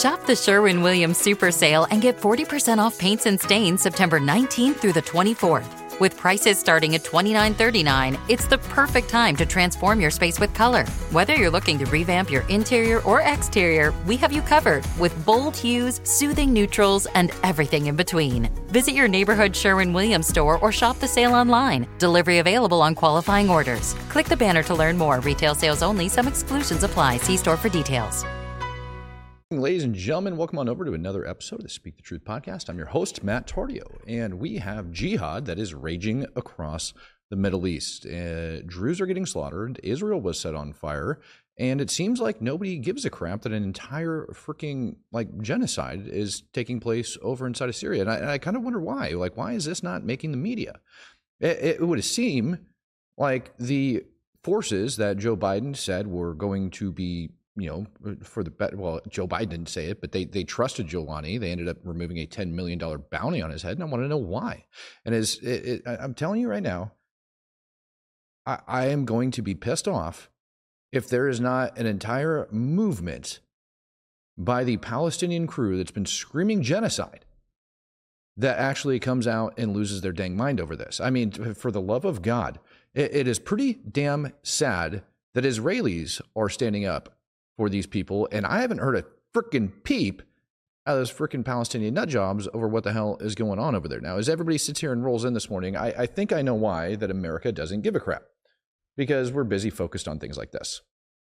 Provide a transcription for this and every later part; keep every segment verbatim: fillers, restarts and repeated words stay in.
Shop the Sherwin-Williams Super Sale and get forty percent off paints and stains September nineteenth through the twenty-fourth. With prices starting at twenty-nine thirty-nine, it's the perfect time to transform your space with color. Whether you're looking to revamp your interior or exterior, we have you covered with bold hues, soothing neutrals, and everything in between. Visit your neighborhood Sherwin-Williams store or shop the sale online. Delivery available on qualifying orders. Click the banner to learn more. Retail sales only. Some exclusions apply. See store for details. Ladies and gentlemen, welcome on over to another episode of the Speak the Truth podcast. I'm your host, Matt Tardio, and we have jihad that is raging across the Middle East. Uh, Druze are getting slaughtered. Israel was set on fire, and it seems like nobody gives a crap that an entire freaking like genocide is taking place over inside of Syria. And I, and I kind of wonder why. Like, why is this not making the media? It, it would seem like the forces that Joe Biden said were going to be, you know, for the bet. Well, Joe Biden didn't say it, but they they trusted Giuliani. They ended up removing a ten million dollars bounty on his head, and I want to know why. And as it, it, I'm telling you right now, I, I am going to be pissed off if there is not an entire movement by the Palestinian crew that's been screaming genocide that actually comes out and loses their dang mind over this. I mean, for the love of God, it, it is pretty damn sad that Israelis are standing up for these people, and I haven't heard a frickin' peep out of those frickin' Palestinian nut jobs over what the hell is going on over there. Now, as everybody sits here and rolls in this morning, I, I think I know why that America doesn't give a crap, because we're busy focused on things like this.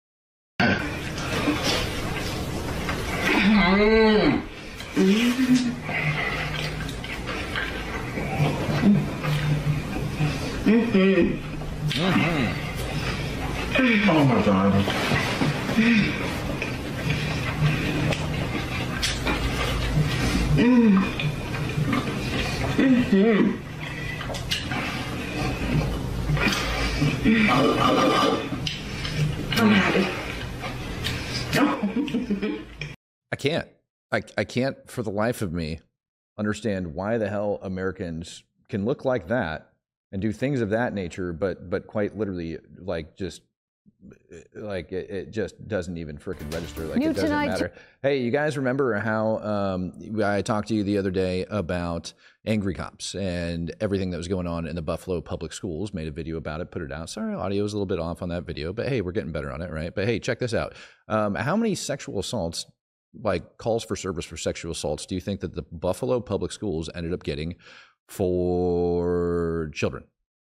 Mm-hmm. Mm-hmm. Oh my God. Mm. Mm-hmm. I'm happy. I can't. I, I can't for the life of me understand why the hell Americans can look like that and do things of that nature, but but quite literally like just like it, it just doesn't even freaking register. Like, New it doesn't matter. Hey, you guys remember how um, I talked to you the other day about angry cops and everything that was going on in the Buffalo public schools? Made a video about it, put it out. Sorry, audio was a little bit off on that video, but hey, we're getting better on it, right? But hey, check this out. Um, how many sexual assaults, like calls for service for sexual assaults, do you think that the Buffalo public schools ended up getting for children?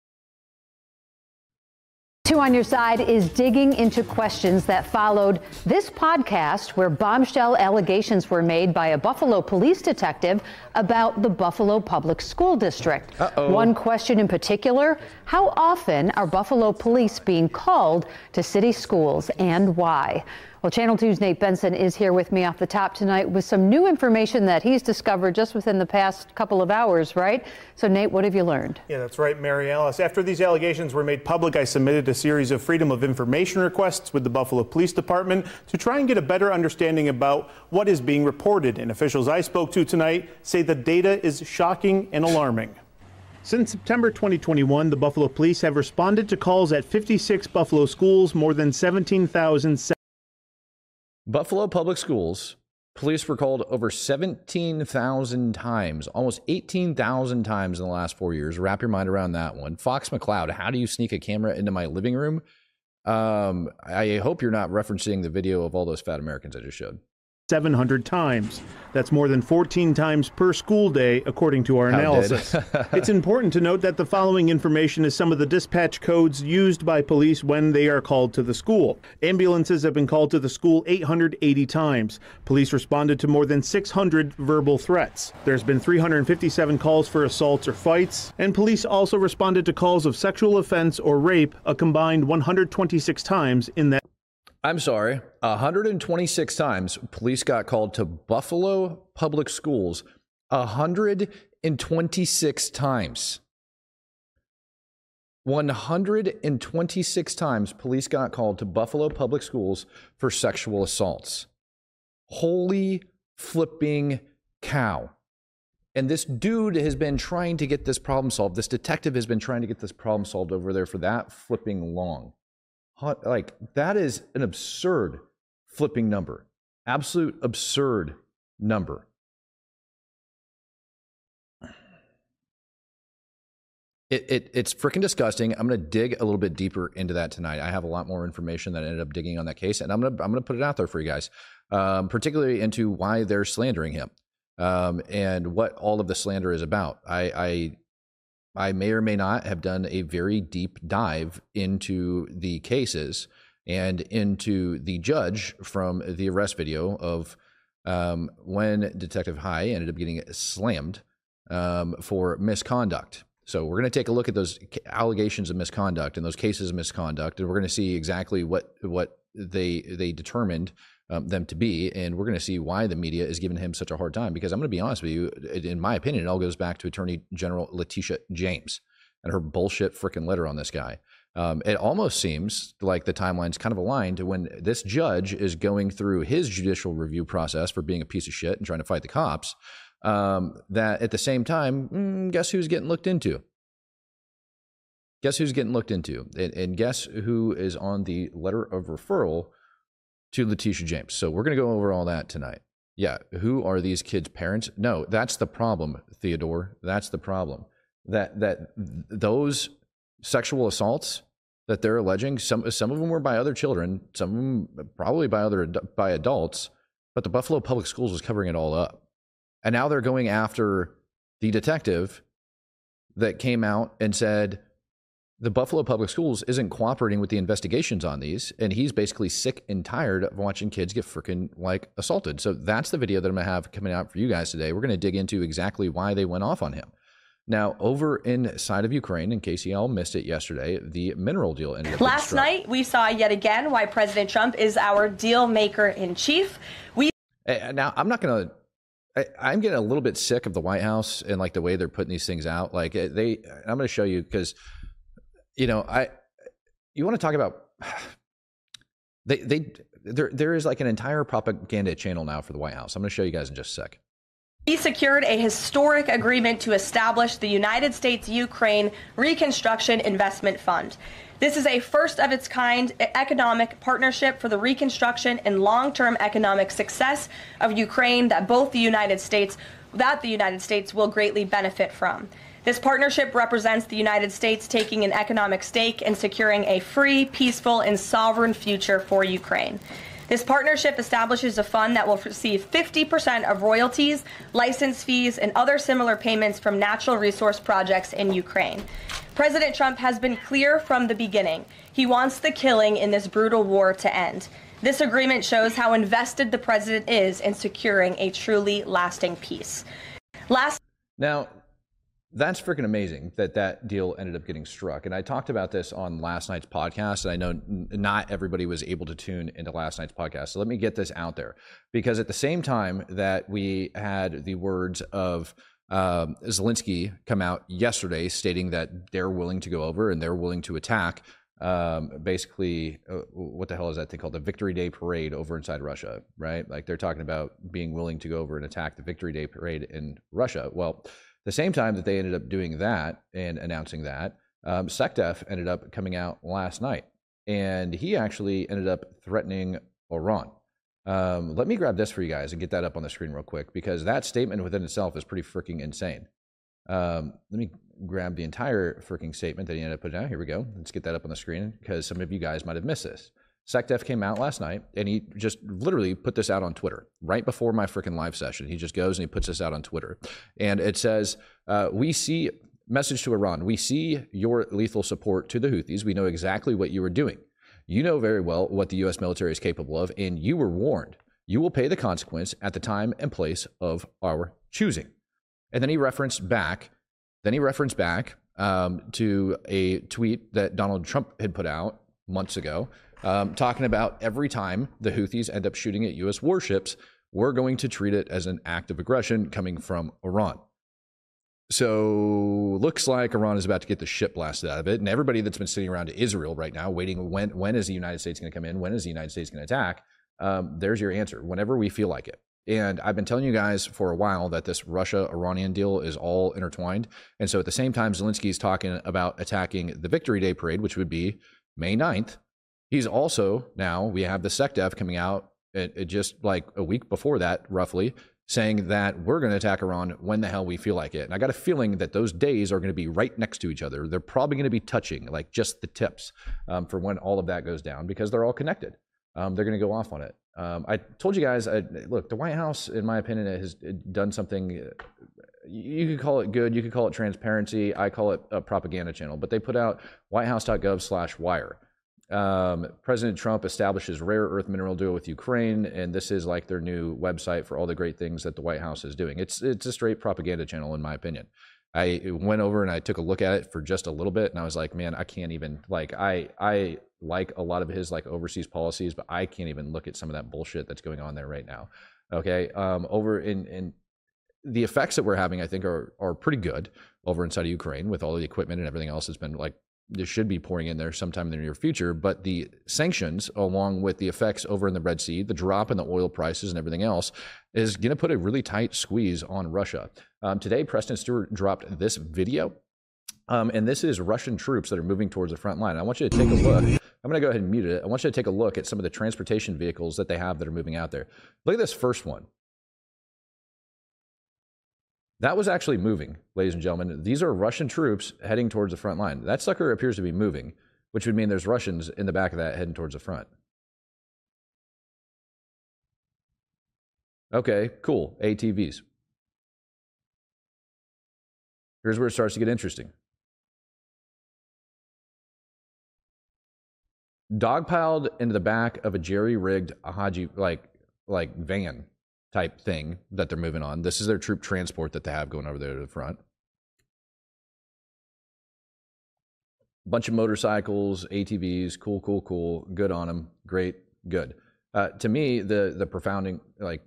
Two on Your Side is digging into questions that followed this podcast where bombshell allegations were made by a Buffalo police detective about the Buffalo Public School District. Uh-oh. One question in particular, how often are Buffalo police being called to city schools and why? Well, Channel two's Nate Benson is here with me off the top tonight with some new information that he's discovered just within the past couple of hours, right? So, Nate, what have you learned? Yeah, that's right, Mary Alice. After these allegations were made public, I submitted a series of Freedom of Information requests with the Buffalo Police Department to try and get a better understanding about what is being reported. And officials I spoke to tonight say the data is shocking and alarming. Since September twenty twenty-one, the Buffalo Police have responded to calls at fifty-six Buffalo schools, more than seventeen thousand. Buffalo Public Schools, police were called over seventeen thousand times, almost eighteen thousand times in the last four years. Wrap your mind around that one. Fox McCloud, how do you sneak a camera into my living room? Um, I hope you're not referencing the video of all those fat Americans I just showed. seven hundred times. That's more than fourteen times per school day, according to our analysis. It's important to note that the following information is some of the dispatch codes used by police when they are called to the school. Ambulances have been called to the school eight hundred eighty times. Police responded to more than six hundred verbal threats. There's been three hundred fifty-seven calls for assaults or fights, and police also responded to calls of sexual offense or rape a combined one hundred twenty-six times in that. I'm sorry, one hundred twenty-six times police got called to Buffalo Public Schools. one hundred twenty-six times. one hundred twenty-six times police got called to Buffalo Public Schools for sexual assaults. Holy flipping cow. And this dude has been trying to get this problem solved. This detective has been trying to get this problem solved over there for that flipping long. Like, that is an absurd flipping number. Absolute absurd number. It, it it's freaking disgusting. I'm going to dig a little bit deeper into that tonight. I have a lot more information that I ended up digging on that case, and I'm going to I'm going to put it out there for you guys, um, particularly into why they're slandering him, um, and what all of the slander is about. I, I I may or may not have done a very deep dive into the cases and into the judge from the arrest video of um, when Detective High ended up getting slammed um, for misconduct. So we're going to take a look at those allegations of misconduct and those cases of misconduct, and we're going to see exactly what what they they determined um, them to be, and we're going to see why the media is giving him such a hard time. Because I'm going to be honest with you, in my opinion, it all goes back to Attorney General Letitia James and her bullshit freaking letter on this guy. Um, it almost seems like the timeline's kind of aligned to when this judge is going through his judicial review process for being a piece of shit and trying to fight the cops. Um, that at the same time, mm, guess who's getting looked into? Guess who's getting looked into? And, and guess who is on the letter of referral to Letitia James? So we're going to go over all that tonight. Yeah, who are these kids' parents? No, that's the problem, Theodore. That's the problem. That that those sexual assaults that they're alleging, some some of them were by other children, some of them probably by other by adults, but the Buffalo Public Schools was covering it all up. And now they're going after the detective that came out and said the Buffalo Public Schools isn't cooperating with the investigations on these, and he's basically sick and tired of watching kids get freaking like assaulted. So that's the video that I'm going to have coming out for you guys today. We're going to dig into exactly why they went off on him. Now, over inside of Ukraine, in case you all missed it yesterday, the mineral deal ended up Last night, we saw yet again why President Trump is our deal maker in chief. We Now, I'm not going to I, I'm getting a little bit sick of the White House and like the way they're putting these things out. Like they, I'm going to show you because, you know, I, you want to talk about, they, they, there, there is like an entire propaganda channel now for the White House. I'm going to show you guys in just a sec. We secured a historic agreement to establish the United States-Ukraine Reconstruction Investment Fund. This is a first of its kind economic partnership for the reconstruction and long-term economic success of Ukraine that both the United States, that the United States will greatly benefit from. This partnership represents the United States taking an economic stake in securing a free, peaceful, and sovereign future for Ukraine. This partnership establishes a fund that will receive fifty percent of royalties, license fees, and other similar payments from natural resource projects in Ukraine. President Trump has been clear from the beginning. He wants the killing in this brutal war to end. This agreement shows how invested the president is in securing a truly lasting peace. Last Now, that's freaking amazing that that deal ended up getting struck. And I talked about this on last night's podcast, and I know n- not everybody was able to tune into last night's podcast. So let me get this out there, because at the same time that we had the words of um, Zelensky come out yesterday stating that they're willing to go over and they're willing to attack um, basically, uh, what the hell is that thing called? The Victory Day Parade over inside Russia, right? Like they're talking about being willing to go over and attack the Victory Day Parade in Russia. Well, the same time that they ended up doing that and announcing that, um, Sekdef ended up coming out last night, and he actually ended up threatening Iran. Um, let me grab this for you guys and get that up on the screen real quick, because that statement within itself is pretty freaking insane. Um, let me grab the entire freaking statement that he ended up putting out. Here we go. Let's get that up on the screen, because some of you guys might have missed this. Sekdef came out last night, and he just literally put this out on Twitter right before my freaking live session. He just goes and he puts this out on Twitter. And it says, uh, we see, message to Iran, we see your lethal support to the Houthis. We know exactly what you are doing. You know very well what the U S military is capable of, and you were warned. You will pay the consequence at the time and place of our choosing. And then he referenced back, then he referenced back um, to a tweet that Donald Trump had put out months ago, um, talking about every time the Houthis end up shooting at U S warships, we're going to treat it as an act of aggression coming from Iran. So looks like Iran is about to get the shit blasted out of it. And everybody that's been sitting around to Israel right now, waiting, when when is the United States going to come in? When is the United States going to attack? Um, there's your answer, whenever we feel like it. And I've been telling you guys for a while that this Russia-Iranian deal is all intertwined. And so at the same time, Zelensky is talking about attacking the Victory Day Parade, which would be May ninth. He's also, now we have the Sekdef coming out it, it just like a week before that, roughly, saying that we're going to attack Iran when the hell we feel like it. And I got a feeling that those days are going to be right next to each other. They're probably going to be touching, like just the tips um, for when all of that goes down, because they're all connected. Um, they're going to go off on it. Um, I told you guys, I, look, the White House, in my opinion, has done something. You could call it good. You could call it transparency. I call it a propaganda channel. But they put out whitehouse.gov slash wire. Um, President Trump establishes rare earth mineral deal with Ukraine, and this is like their new website for all the great things that the White House is doing. It's it's a straight propaganda channel, in my opinion. I went over and I took a look at it for just a little bit, and I was like, man, I can't even, like, I I like a lot of his like overseas policies, but I can't even look at some of that bullshit that's going on there right now. Okay, um, over in in the effects that we're having, I think, are are pretty good over inside of Ukraine with all the equipment and everything else that's been like. This should be pouring in there sometime in the near future, but the sanctions, along with the effects over in the Red Sea, the drop in the oil prices and everything else, is going to put a really tight squeeze on Russia. Um, today, Preston Stewart dropped this video, um, and this is Russian troops that are moving towards the front line. I want you to take a look. I'm going to go ahead and mute it. I want you to take a look at some of the transportation vehicles that they have that are moving out there. Look at this first one. That was actually moving, ladies and gentlemen. These are Russian troops heading towards the front line. That sucker appears to be moving, which would mean there's Russians in the back of that heading towards the front. Okay, cool. A T Vs. Here's where it starts to get interesting. Dogpiled into the back of a jerry-rigged Haji, like, like van type thing that they're moving on. This is their troop transport that they have going over there to the front. Bunch of motorcycles, A T Vs, cool, cool, cool. Good on them. Great, good. Uh, to me, the the profounding like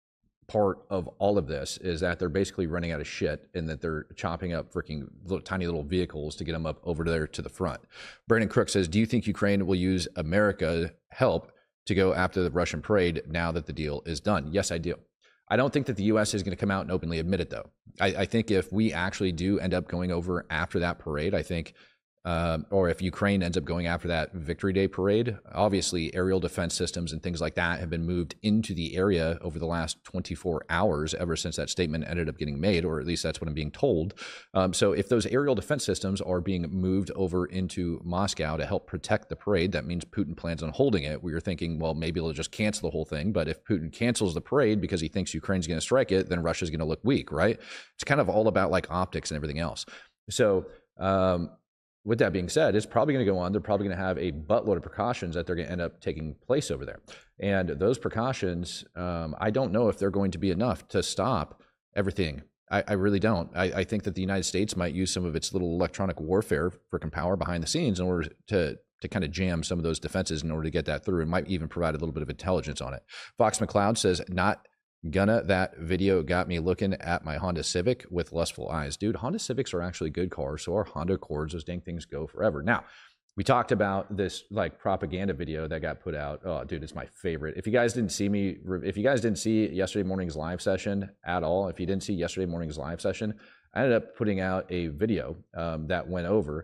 part of all of this is that they're basically running out of shit and that they're chopping up freaking little, tiny little vehicles to get them up over there to the front. Brandon Crook says, do you think Ukraine will use America help to go after the Russian parade now that the deal is done? Yes, I do. I don't think that the U S is going to come out and openly admit it, though. I, I think if we actually do end up going over after that parade, I think, um, or if Ukraine ends up going after that Victory Day parade, obviously aerial defense systems and things like that have been moved into the area over the last twenty-four hours ever since that statement ended up getting made, or at least that's what I'm being told. Um, so if those aerial defense systems are being moved over into Moscow to help protect the parade, that means Putin plans on holding it. We were thinking, well, maybe they'll just cancel the whole thing. But if Putin cancels the parade because he thinks Ukraine's going to strike it, then Russia's going to look weak, right? It's kind of all about like optics and everything else. So, um, with that being said, it's probably going to go on. They're probably going to have a buttload of precautions that they're going to end up taking place over there. And those precautions, um, I don't know if they're going to be enough to stop everything. I, I really don't. I, I think that the United States might use some of its little electronic warfare freaking power behind the scenes in order to to kind of jam some of those defenses in order to get that through, and might even provide a little bit of intelligence on it. Fox McCloud says, not gonna, that video got me looking at my Honda Civic with lustful eyes. Dude, Honda Civics are actually good cars. So are Honda Accords. Those dang things go forever. Now, we talked about this like propaganda video that got put out. Oh, dude, it's my favorite. If you guys didn't see me, if you guys didn't see yesterday morning's live session at all, if you didn't see yesterday morning's live session, I ended up putting out a video um, that went over.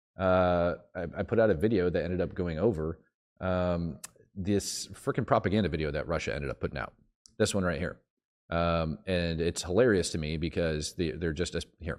Uh, I, I put out a video that ended up going over um, this freaking propaganda video that Russia ended up putting out. This one right here. Um, and it's hilarious to me because they, they're just a, here.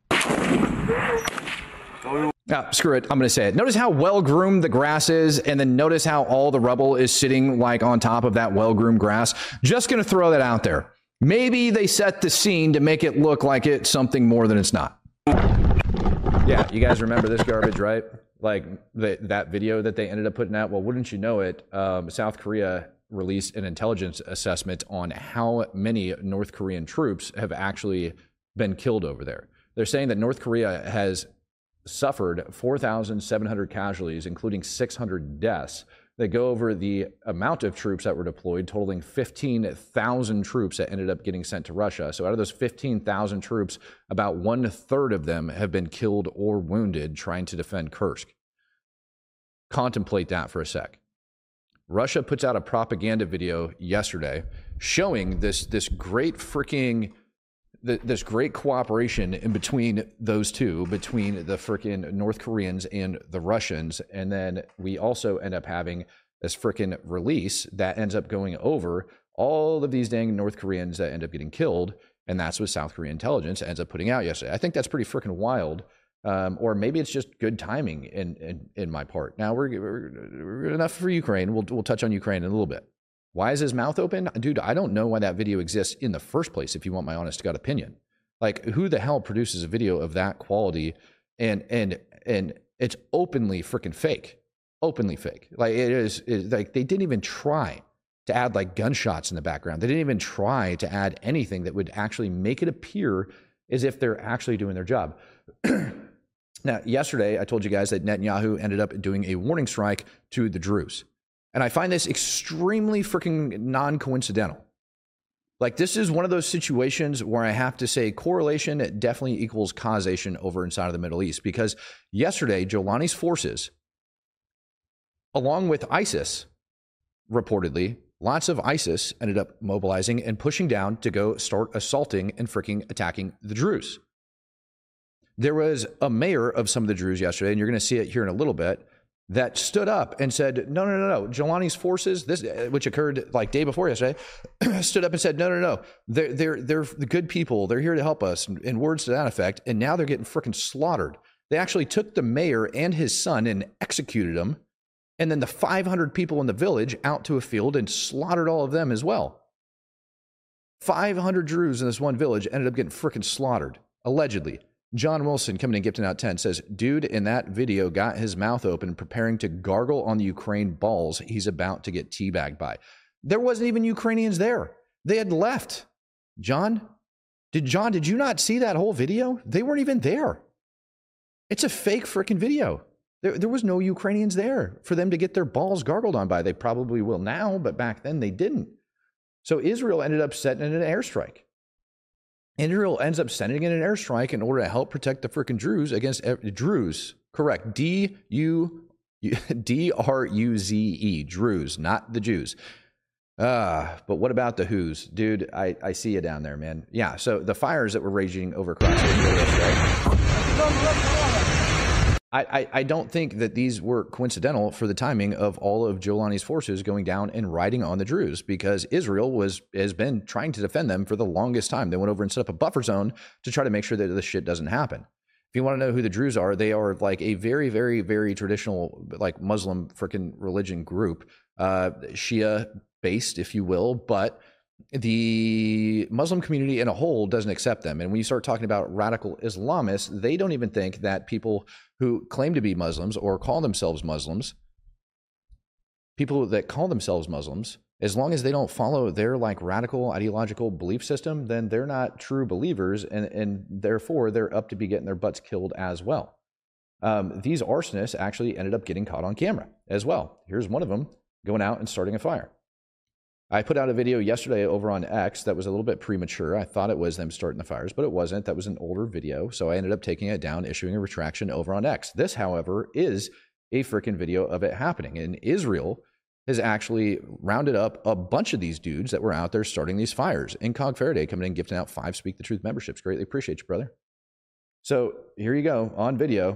Ah, screw it. I'm going to say it. Notice how well-groomed the grass is, and then notice how all the rubble is sitting like on top of that well-groomed grass. Just going to throw that out there. Maybe they set the scene to make it look like it's something more than it's not. Yeah, you guys remember this garbage, right? Like the, that video that they ended up putting out. Well, wouldn't you know it, um, South Korea released an intelligence assessment on how many North Korean troops have actually been killed over there. They're saying that North Korea has suffered four thousand seven hundred casualties, including six hundred deaths. They go over the amount of troops that were deployed, totaling fifteen thousand troops that ended up getting sent to Russia. So out of those fifteen thousand troops, about one third of them have been killed or wounded trying to defend Kursk. Contemplate that for a sec. Russia puts out a propaganda video yesterday showing this this great freaking this great cooperation in between those two, between the freaking North Koreans and the Russians, and then we also end up having this freaking release that ends up going over all of these dang North Koreans that end up getting killed. And that's what South Korean intelligence ends up putting out yesterday. I think that's pretty freaking wild. Um, or maybe it's just good timing in, in, in my part. Now, we're, we're, we're enough for Ukraine. We'll, we'll touch on Ukraine in a little bit. Why is his mouth open? Dude, I don't know why that video exists in the first place, if you want my honest to God opinion. Like, who the hell produces a video of that quality? And and and it's openly freaking fake. Openly fake. Like, it is, it, like, they didn't even try to add, like, gunshots in the background. They didn't even try to add anything that would actually make it appear as if they're actually doing their job. Now, yesterday, I told you guys that Netanyahu ended up doing a warning strike to the Druze. And I find this extremely freaking non-coincidental. Like, this is one of those situations where I have to say correlation definitely equals causation over inside of the Middle East. Because yesterday, Jolani's forces, along with ISIS, reportedly, lots of ISIS ended up mobilizing and pushing down to go start assaulting and freaking attacking the Druze. There was a mayor of some of the Druze yesterday, and you're going to see it here in a little bit, that stood up and said, no, no, no, no. Jolani's forces, this, which occurred like day before yesterday, stood up and said, no, no, no. They're, they're, they're the good people. They're here to help us, in words to that effect. And now they're getting freaking slaughtered. They actually took the mayor and his son and executed them. And then the five hundred people in the village out to a field and slaughtered all of them as well. five hundred Druze in this one village ended up getting freaking slaughtered, allegedly. John Wilson, coming in gifting out ten, says, dude in that video got his mouth open preparing to gargle on the Ukraine balls he's about to get teabagged by. There wasn't even Ukrainians there. They had left. John, did John, did you not see that whole video? They weren't even there. It's a fake freaking video. There, there was no Ukrainians there for them to get their balls gargled on by. They probably will now, but back then they didn't. So Israel ended up setting in an airstrike. Israel ends up sending in an airstrike in order to help protect the freaking Druze against Druze. Correct. D U D R U Z E. Druze, not the Jews. Uh, but what about the Who's? Dude, I, I see you down there, man. Yeah, so the fires that were raging over across Israel yesterday. I, I, I don't think that these were coincidental for the timing of all of Jolani's forces going down and riding on the Druze, because Israel was has been trying to defend them for the longest time. They went over and set up a buffer zone to try to make sure that this shit doesn't happen. If you want to know who the Druze are, they are like a very, very, very traditional, like Muslim freaking religion group, uh, Shia based, if you will, but the Muslim community in a whole doesn't accept them. And when you start talking about radical Islamists, they don't even think that people who claim to be Muslims or call themselves Muslims, people that call themselves Muslims, as long as they don't follow their like radical ideological belief system, then they're not true believers, and, and therefore they're up to be getting their butts killed as well. Um, these arsonists actually ended up getting caught on camera as well. Here's one of them going out and starting a fire. I put out a video yesterday over on X that was a little bit premature. I thought it was them starting the fires, but it wasn't. That was an older video, so I ended up taking it down, issuing a retraction over on X. This, however, is a freaking video of it happening. And Israel has actually rounded up a bunch of these dudes that were out there starting these fires. Incog Faraday coming in, gifting out five Speak the Truth memberships. Greatly appreciate you, brother. So here you go, on video,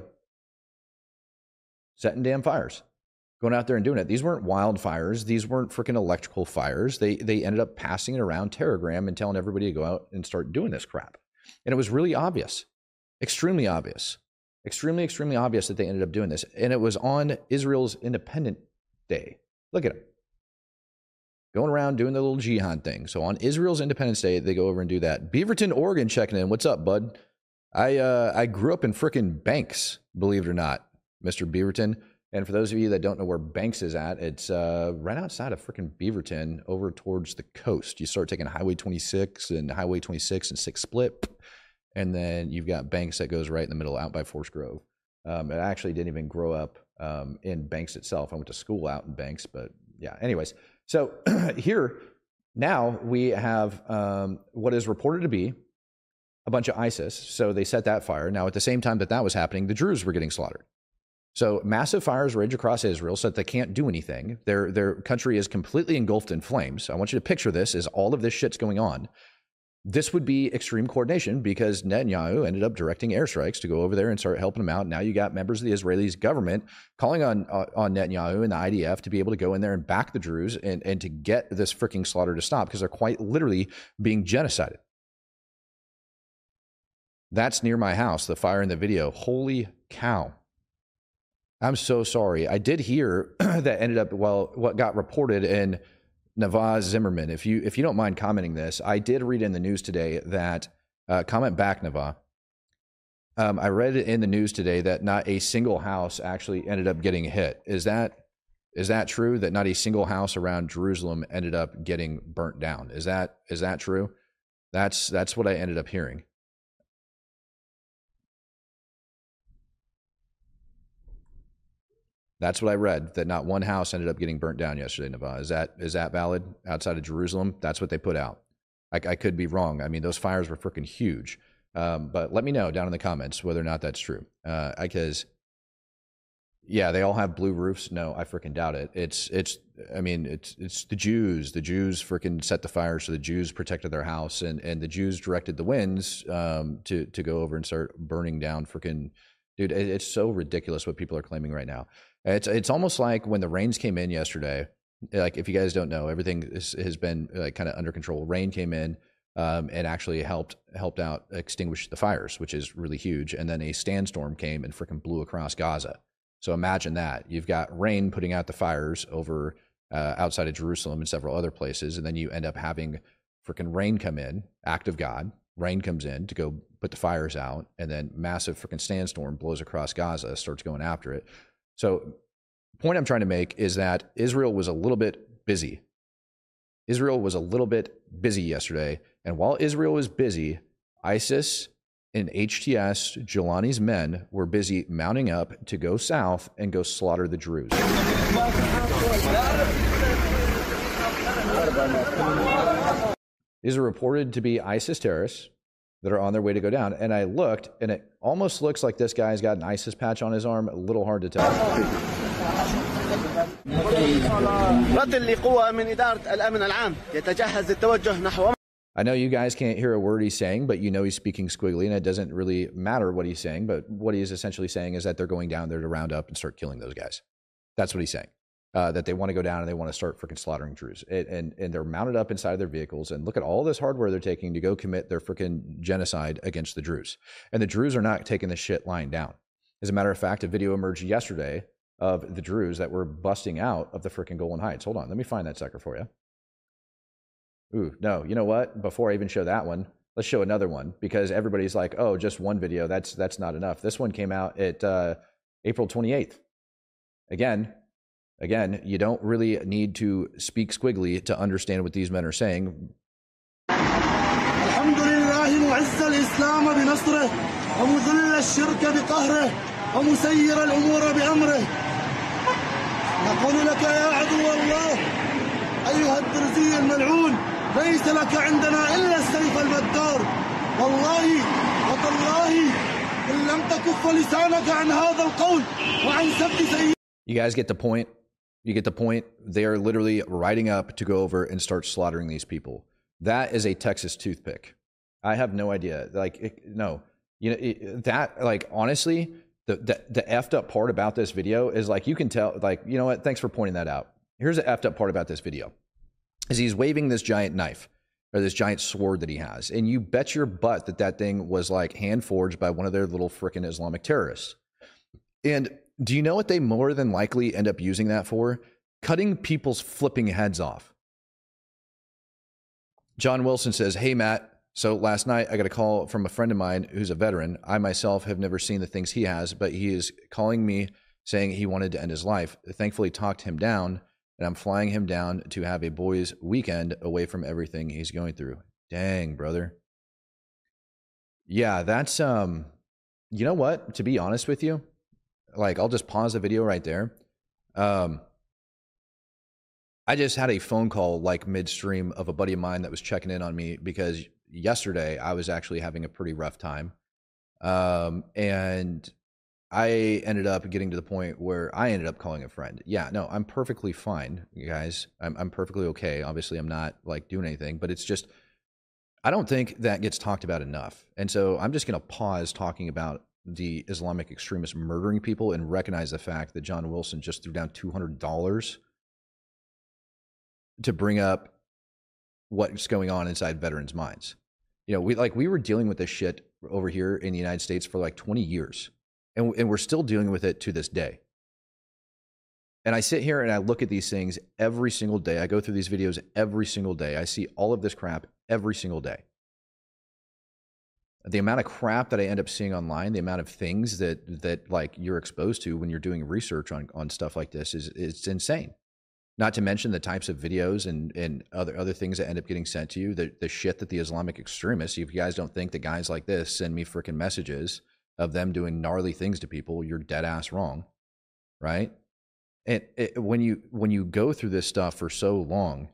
setting damn fires. Going out there and doing it. These weren't wildfires. These weren't freaking electrical fires. They they ended up passing it around Telegram and telling everybody to go out and start doing this crap. And it was really obvious, extremely obvious, extremely, extremely obvious that they ended up doing this. And it was on Israel's Independence Day. Look at them. Going around doing the little jihad thing. So on Israel's Independence Day, they go over and do that. Beaverton, Oregon checking in. What's up, bud? I, uh, I grew up in freaking Banks, believe it or not, Mister Beaverton. And for those of you that don't know where Banks is at, it's uh, right outside of freaking Beaverton over towards the coast. You start taking Highway twenty-six and Highway twenty-six and six split. And then you've got Banks that goes right in the middle out by Forest Grove. Um, I actually didn't even grow up um, in Banks itself. I went to school out in Banks, but yeah, anyways. So here now we have um, what is reported to be a bunch of ISIS. So they set that fire. Now, at the same time that that was happening, the Druze were getting slaughtered. So massive fires rage across Israel so that they can't do anything. Their their country is completely engulfed in flames. I want you to picture this as all of this shit's going on. this would be extreme coordination because Netanyahu ended up directing airstrikes to go over there and start helping them out. Now you got members of the Israeli government calling on uh, on Netanyahu and the I D F to be able to go in there and back the Druze and, and to get this freaking slaughter to stop because they're quite literally being genocided. That's near my house, the fire in the video. Holy cow. I'm so sorry. I did hear that ended up, well, what got reported in Navaz Zimmerman. If you if you don't mind commenting this, I did read in the news today that, uh, comment back, Navaz. Um, I read in the news today that not a single house actually ended up getting hit. Is that is that true? That not a single house around Jerusalem ended up getting burnt down? Is that is that true? That's that's what I ended up hearing. That's what I read, that not one house ended up getting burnt down yesterday, Navaz. Is that is that valid outside of Jerusalem? That's what they put out. I, I could be wrong. I mean, those fires were freaking huge. Um, but let me know down in the comments whether or not that's true. Uh, because, yeah, they all have blue roofs. No, I freaking doubt it. It's, it's. I mean, it's it's the Jews. The Jews freaking set the fire, so the Jews protected their house, and, and the Jews directed the winds um, to, to go over and start burning down freaking. Dude, it, it's so ridiculous what people are claiming right now. It's it's almost like when the rains came in yesterday. Like, if you guys don't know, everything is, has been like kind of under control. Rain came in um, and actually helped helped out extinguish the fires, which is really huge. And then a sandstorm came and freaking blew across Gaza. So imagine that. You've got rain putting out the fires over uh, outside of Jerusalem and several other places, and then you end up having freaking rain come in, act of God. Rain comes in to go put the fires out, and then massive freaking sandstorm blows across Gaza, starts going after it. So the point I'm trying to make is that Israel was a little bit busy. Israel was a little bit busy yesterday. And while Israel was busy, ISIS and H T S, Jelani's men, were busy mounting up to go south and go slaughter the Druze. These are reported to be ISIS terrorists that are on their way to go down. And I looked, and it almost looks like this guy's got an ISIS patch on his arm. A little hard to tell. I know you guys can't hear a word he's saying, but you know he's speaking squiggly, and it doesn't really matter what he's saying. But what he is essentially saying is that they're going down there to round up and start killing those guys. That's what he's saying. Uh, that they want to go down and they want to start freaking slaughtering Druze. It, and, and they're mounted up inside of their vehicles, and look at all this hardware they're taking to go commit their freaking genocide against the Druze. And the Druze are not taking this shit lying down. As a matter of fact, a video emerged yesterday of the Druze that were busting out of the freaking Golan Heights. Hold on, let me find that sucker for you. Ooh, no, you know what? Before I even show that one, let's show another one, because everybody's like, oh, just one video, that's that's not enough. This one came out at uh, April twenty-eighth. Again, Again, you don't really need to speak squiggly to understand what these men are saying. You guys get the point? You get the point? They are literally riding up to go over and start slaughtering these people. That is a Texas toothpick. I have no idea. Like, it, no, you know, it, that, like, honestly, the, the, the effed up part about this video is, like, you can tell, like, you know what? Thanks for pointing that out. Here's the effed up part about this video is he's waving this giant knife or this giant sword that he has. And you bet your butt that that thing was like hand forged by one of their little freaking Islamic terrorists. And do you know what they more than likely end up using that for? Cutting people's flipping heads off. John Wilson says, hey, Matt, so last night I got a call from a friend of mine who's a veteran. I myself have never seen the things he has, but he is calling me saying he wanted to end his life. Thankfully talked him down, and I'm flying him down to have a boys' weekend away from everything he's going through. Dang, brother. Yeah, that's, um, you know what? To be honest with you, like, I'll just pause the video right there. Um, I just had a phone call like midstream of a buddy of mine that was checking in on me because yesterday I was actually having a pretty rough time. Um, and I ended up getting to the point where I ended up calling a friend. Yeah, no, I'm perfectly fine, you guys. I'm, I'm perfectly okay. Obviously, I'm not like doing anything, but it's just, I don't think that gets talked about enough. And so I'm just going to pause talking about the Islamic extremists murdering people and recognize the fact that John Wilson just threw down two hundred dollars to bring up what's going on inside veterans' minds. You know, we like we were dealing with this shit over here in the United States for like twenty years, and, and we're still dealing with it to this day. And I sit here and I look at these things every single day. I go through these videos every single day. I see all of this crap every single day. The amount of crap that I end up seeing online, the amount of things that that like you're exposed to when you're doing research on, on stuff like this is it's insane. Not to mention the types of videos and, and other other things that end up getting sent to you, the, the shit that the Islamic extremists, if you guys don't think that guys like this send me freaking messages of them doing gnarly things to people, you're dead ass wrong, right? And it, when you when you go through this stuff for so long,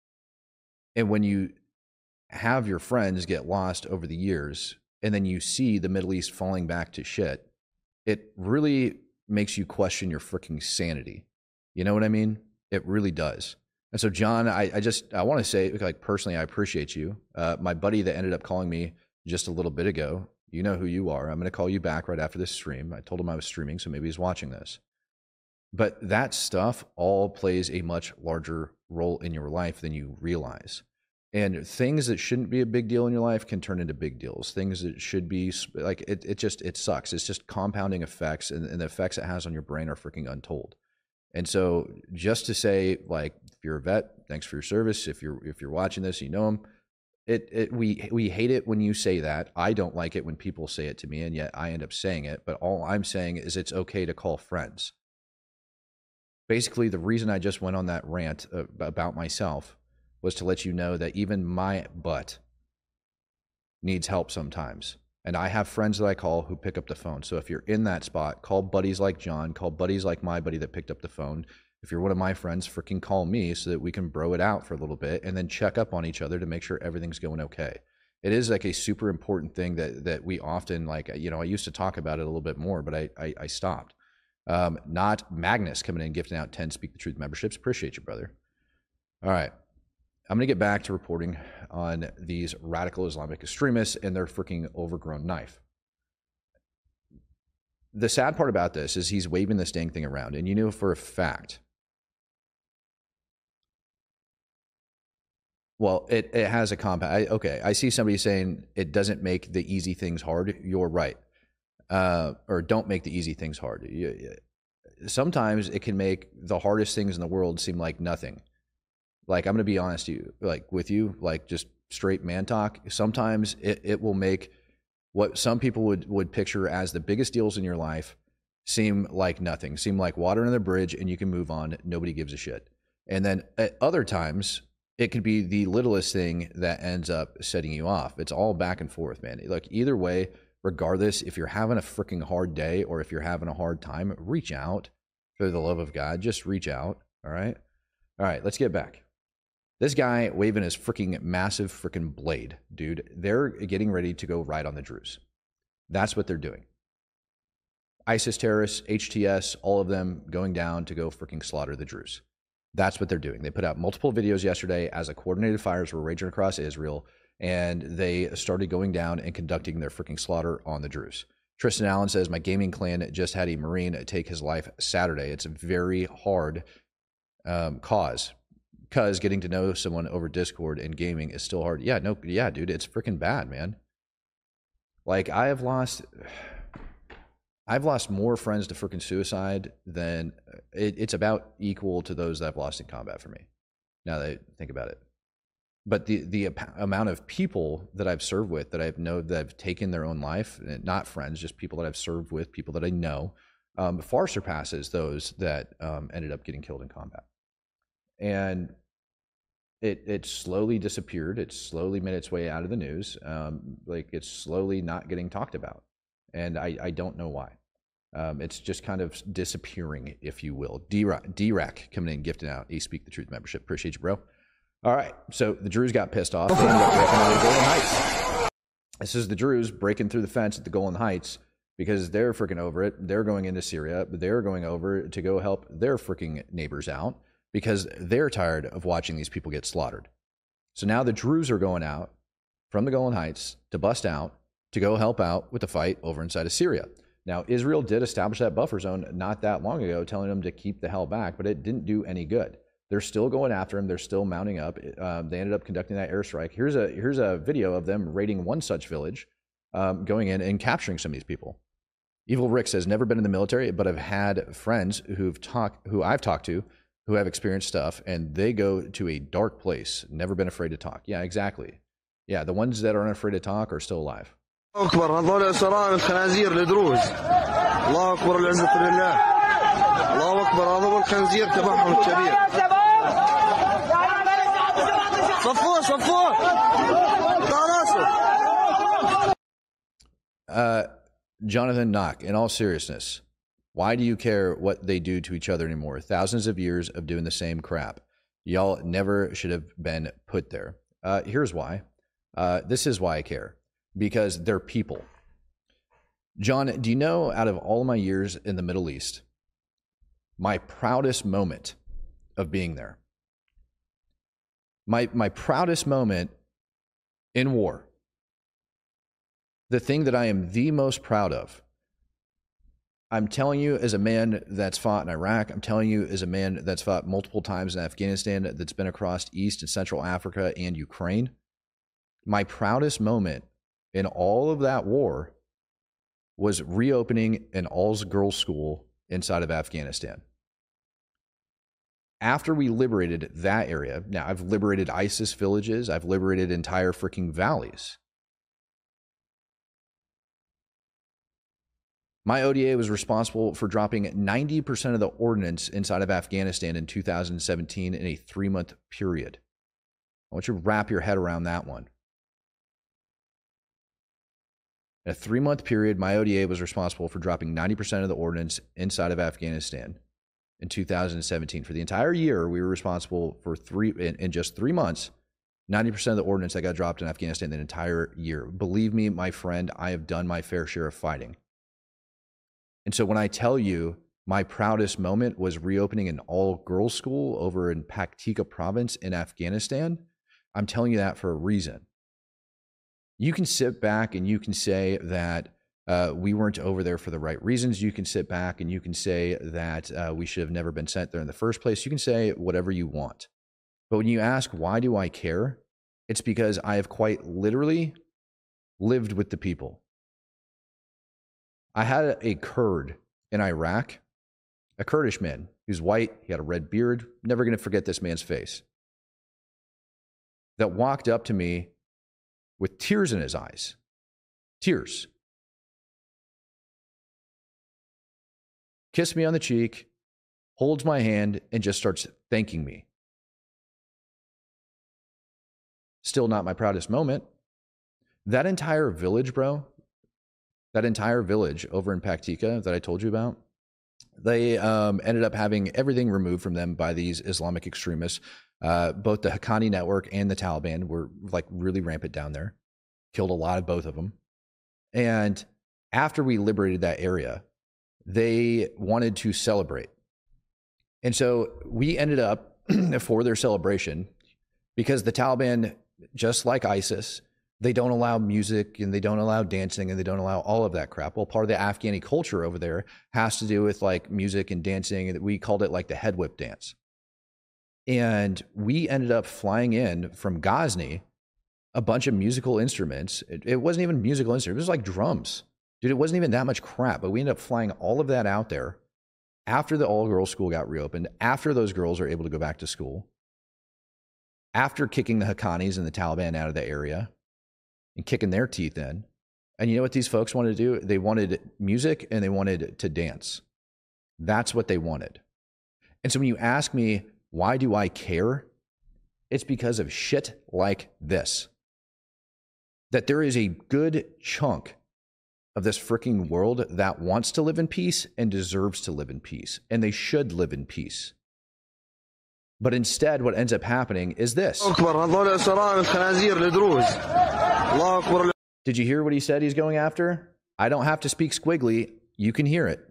and when you have your friends get lost over the years, and then you see the Middle East falling back to shit, it really makes you question your freaking sanity. You know what I mean? It really does. And so, John, I, I just, I want to say, like, personally, I appreciate you. Uh, my buddy that ended up calling me just a little bit ago, you know who you are. I'm going to call you back right after this stream. I told him I was streaming, so maybe he's watching this. But that stuff all plays a much larger role in your life than you realize. And things that shouldn't be a big deal in your life can turn into big deals. Things that should be, like, it, it just, it sucks. It's just compounding effects, and, and the effects it has on your brain are freaking untold. And so just to say, like, if you're a vet, thanks for your service. If you're if you're watching this, you know them. It, it we we hate it when you say that. I don't like it when people say it to me, and yet I end up saying it. But all I'm saying is it's okay to call friends. Basically, the reason I just went on that rant about myself was to let you know that even my butt needs help sometimes. And I have friends that I call who pick up the phone. So if you're in that spot, call buddies like John, call buddies like my buddy that picked up the phone. If you're one of my friends, freaking call me so that we can bro it out for a little bit and then check up on each other to make sure everything's going okay. It is like a super important thing that that we often, like, you know, I used to talk about it a little bit more, but I I, I stopped. Um, not Magnus coming in, gifting out ten Speak the Truth memberships. Appreciate you, brother. All right. I'm going to get back to reporting on these radical Islamic extremists and their freaking overgrown knife. The sad part about this is he's waving this dang thing around, and you know for a fact, well, it, it has a compound. I, okay, I see somebody saying it doesn't make the easy things hard. You're right. Uh, or don't make the easy things hard. You, sometimes it can make the hardest things in the world seem like nothing. Like, I'm going to be honest you, like with you, like just straight man talk. Sometimes it, it will make what some people would, would picture as the biggest deals in your life seem like nothing, seem like water under the bridge, and you can move on. Nobody gives a shit. And then at other times, it could be the littlest thing that ends up setting you off. It's all back and forth, man. Like, either way, regardless, if you're having a freaking hard day or if you're having a hard time, reach out for the love of God. Just reach out. All right. All right. Let's get back. This guy waving his freaking massive freaking blade, dude, they're getting ready to go right on the Druze. That's what they're doing. ISIS terrorists, H T S, all of them going down to go freaking slaughter the Druze. That's what they're doing. They put out multiple videos yesterday as a coordinated fires were raging across Israel, and they started going down and conducting their freaking slaughter on the Druze. Tristan Allen says, my gaming clan just had a Marine take his life Saturday. It's a very hard um, cause. Because getting to know someone over Discord and gaming is still hard. Yeah, no, yeah, dude, it's freaking bad, man. Like, I have lost, I've lost more friends to freaking suicide than, it, it's about equal to those that I've lost in combat for me, now that I think about it. But the the amount of people that I've served with, that I've known that have taken their own life, not friends, just people that I've served with, people that I know, um, far surpasses those that um, ended up getting killed in combat. And it it slowly disappeared. It slowly made its way out of the news. Um, like, it's slowly not getting talked about. And I, I don't know why. Um, it's just kind of disappearing, if you will. D-Rack coming in, gifting out a Speak the Truth membership. Appreciate you, bro. All right. So the Druze got pissed off. They ended up breaking out of the Golan Heights. This is the Druze breaking through the fence at the Golan Heights because they're freaking over it. They're going into Syria. They're going over to go help their freaking neighbors out, because they're tired of watching these people get slaughtered. So now the Druze are going out from the Golan Heights to bust out to go help out with the fight over inside of Syria. Now, Israel did establish that buffer zone not that long ago, telling them to keep the hell back, but it didn't do any good. They're still going after him. They're still mounting up. Um, they ended up conducting that airstrike. Here's a here's a video of them raiding one such village, um, going in and capturing some of these people. Evil Rick says, never been in the military, but I've had friends who've talked, who I've talked to, who have experienced stuff, and they go to a dark place. Never been afraid to talk. Yeah, exactly. Yeah, the ones that aren't afraid to talk are still alive. أكبر هذول أسرار الخنازير الدروز الله أكبر العزة لله الله أكبر هذا الخنزير تبعهم الكبير صفوه صفوه Uh, Jonathan Knock, in all seriousness, why do you care what they do to each other anymore? Thousands of years of doing the same crap. Y'all never should have been put there. Uh, here's why. Uh, this is why I care. Because they're people. John, do you know, out of all of my years in the Middle East, my proudest moment of being there, my my proudest moment in war, the thing that I am the most proud of, I'm telling you as a man that's fought in Iraq, I'm telling you as a man that's fought multiple times in Afghanistan, that's been across East and Central Africa and Ukraine, my proudest moment in all of that war was reopening an all-girls school inside of Afghanistan. After we liberated that area, now I've liberated ISIS villages, I've liberated entire freaking valleys. My O D A was responsible for dropping ninety percent of the ordnance inside of Afghanistan in two thousand seventeen in a three-month period. I want you to wrap your head around that one. In a three-month period, my O D A was responsible for dropping ninety percent of the ordnance inside of Afghanistan in two thousand seventeen. For the entire year, we were responsible for three, in, in just three months, ninety percent of the ordnance that got dropped in Afghanistan the entire year. Believe me, my friend, I have done my fair share of fighting. And so when I tell you my proudest moment was reopening an all-girls school over in Paktika province in Afghanistan, I'm telling you that for a reason. You can sit back and you can say that uh, we weren't over there for the right reasons. You can sit back and you can say that uh, we should have never been sent there in the first place. You can say whatever you want. But when you ask, why do I care? It's because I have quite literally lived with the people. I had a Kurd in Iraq, a Kurdish man who's white, he had a red beard, never going to forget this man's face, that walked up to me with tears in his eyes. Tears. Kissed me on the cheek, holds my hand, and just starts thanking me. Still not my proudest moment. That entire village, bro, that entire village over in Paktika that I told you about, they um, ended up having everything removed from them by these Islamic extremists. Uh, both the Haqqani network and the Taliban were like really rampant down there. Killed a lot of both of them. And after we liberated that area, they wanted to celebrate. And so we ended up for their celebration, because the Taliban, just like ISIS, they don't allow music and they don't allow dancing and they don't allow all of that crap. Well, part of the Afghani culture over there has to do with like music and dancing. And we called it like the head whip dance. And we ended up flying in from Ghazni a bunch of musical instruments. It, it wasn't even musical instruments. It was like drums. Dude, it wasn't even that much crap, but we ended up flying all of that out there after the all-girls school got reopened, after those girls are able to go back to school, after kicking the Haqqanis and the Taliban out of the area and kicking their teeth in. And you know what these folks wanted to do? They wanted music and they wanted to dance. That's what they wanted. And so when you ask me, why do I care? It's because of shit like this. That there is a good chunk of this freaking world that wants to live in peace and deserves to live in peace. And they should live in peace. But instead, what ends up happening is this. Did you hear what he said he's going after? I don't have to speak squiggly. You can hear it.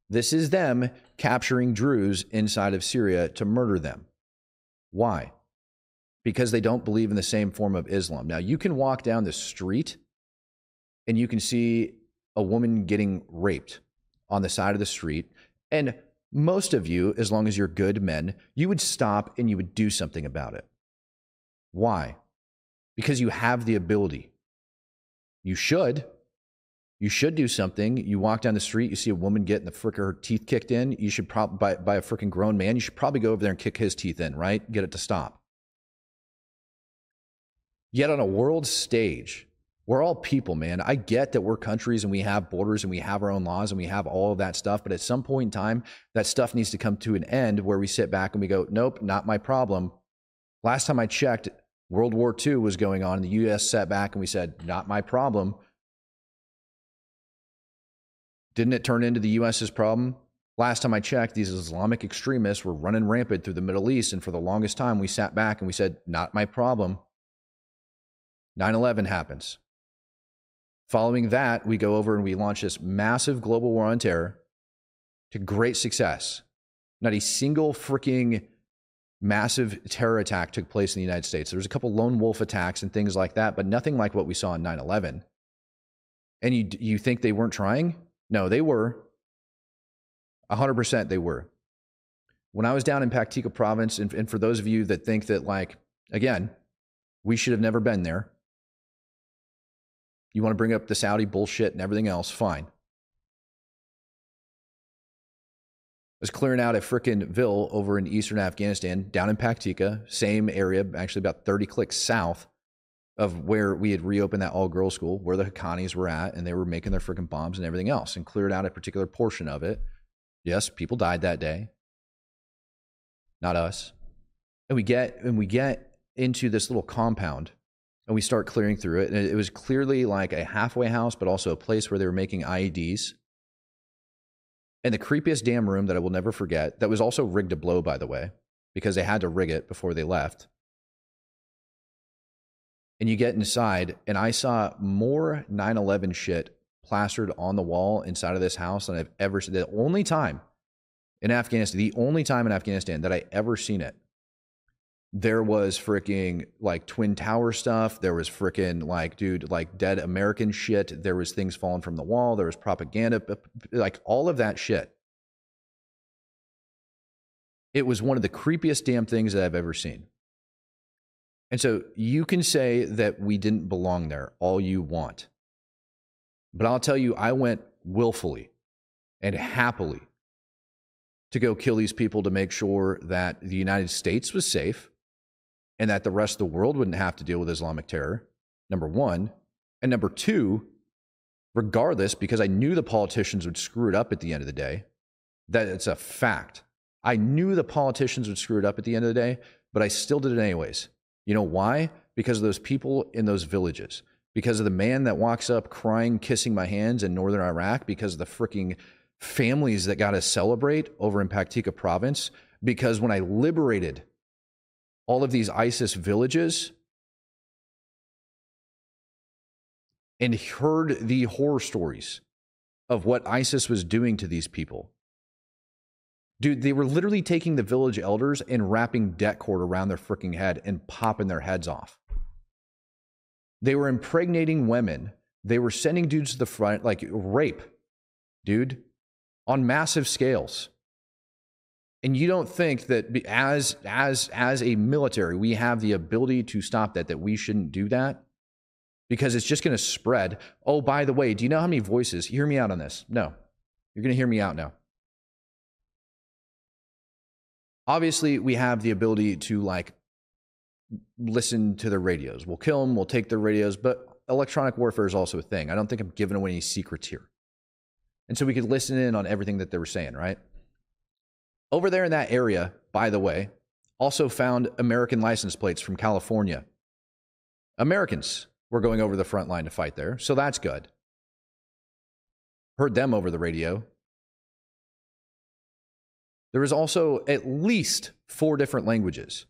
This is them capturing Druze inside of Syria to murder them. Why? Because they don't believe in the same form of Islam. Now, you can walk down the street and you can see a woman getting raped on the side of the street. And most of you, as long as you're good men, you would stop and you would do something about it. Why? Because you have the ability. You should. You should do something. You walk down the street, you see a woman getting the frick of her teeth kicked in. You should probably, by, by a freaking grown man, you should probably go over there and kick his teeth in, right? Get it to stop. Yet on a world stage, we're all people, man. I get that we're countries and we have borders and we have our own laws and we have all of that stuff. But at some point in time, that stuff needs to come to an end where we sit back and we go, nope, not my problem. Last time I checked, World War Two was going on and the U S sat back and we said, not my problem. Didn't it turn into the U S's problem? Last time I checked, these Islamic extremists were running rampant through the Middle East. And for the longest time, we sat back and we said, not my problem. nine eleven happens. Following that, we go over and we launch this massive global war on terror to great success. Not a single freaking massive terror attack took place in the United States. There was a couple lone wolf attacks and things like that, but nothing like what we saw in nine eleven. And you, you think they weren't trying? No, they were. one hundred percent they were. When I was down in Paktika province, and, and for those of you that think that, like, again, we should have never been there. You want to bring up the Saudi bullshit and everything else, fine. I was clearing out a frickin' ville over in eastern Afghanistan, down in Paktika, same area, actually about thirty clicks south of where we had reopened that all-girls school, where the Haqqanis were at, and they were making their frickin' bombs and everything else, and cleared out a particular portion of it. Yes, people died that day. Not us. And we get and we get into this little compound, and we start clearing through it. And it was clearly like a halfway house, but also a place where they were making I E Ds. And the creepiest damn room that I will never forget, that was also rigged to blow, by the way, because they had to rig it before they left. And you get inside, and I saw more nine eleven shit plastered on the wall inside of this house than I've ever seen. The only time in Afghanistan, the only time in Afghanistan that I ever seen it, there was freaking like Twin Tower stuff. There was freaking like, dude, like dead American shit. There was things falling from the wall. There was propaganda, like all of that shit. It was one of the creepiest damn things that I've ever seen. And so you can say that we didn't belong there all you want. But I'll tell you, I went willfully and happily to go kill these people to make sure that the United States was safe and that the rest of the world wouldn't have to deal with Islamic terror, number one. And number two, regardless, because I knew the politicians would screw it up at the end of the day, that it's a fact. I knew the politicians would screw it up at the end of the day, but I still did it anyways. You know why? Because of those people in those villages. Because of the man that walks up crying, kissing my hands in northern Iraq. Because of the freaking families that got to celebrate over in Paktika province. Because when I liberated all of these ISIS villages and heard the horror stories of what ISIS was doing to these people. Dude, they were literally taking the village elders and wrapping debt cord around their freaking head and popping their heads off. They were impregnating women. They were sending dudes to the front, like rape, dude, on massive scales. And you don't think that as, as, as a military, we have the ability to stop that, that we shouldn't do that? Because it's just going to spread. Oh, by the way, do you know how many voices? Hear me out on this. No, you're going to hear me out now. Obviously, we have the ability to like listen to their radios. We'll kill them, we'll take their radios, but electronic warfare is also a thing. I don't think I'm giving away any secrets here. And so we could listen in on everything that they were saying, right? Over there in that area, by the way, also found American license plates from California. Americans were going over the front line to fight there, so that's good. Heard them over the radio. There was also at least four different languages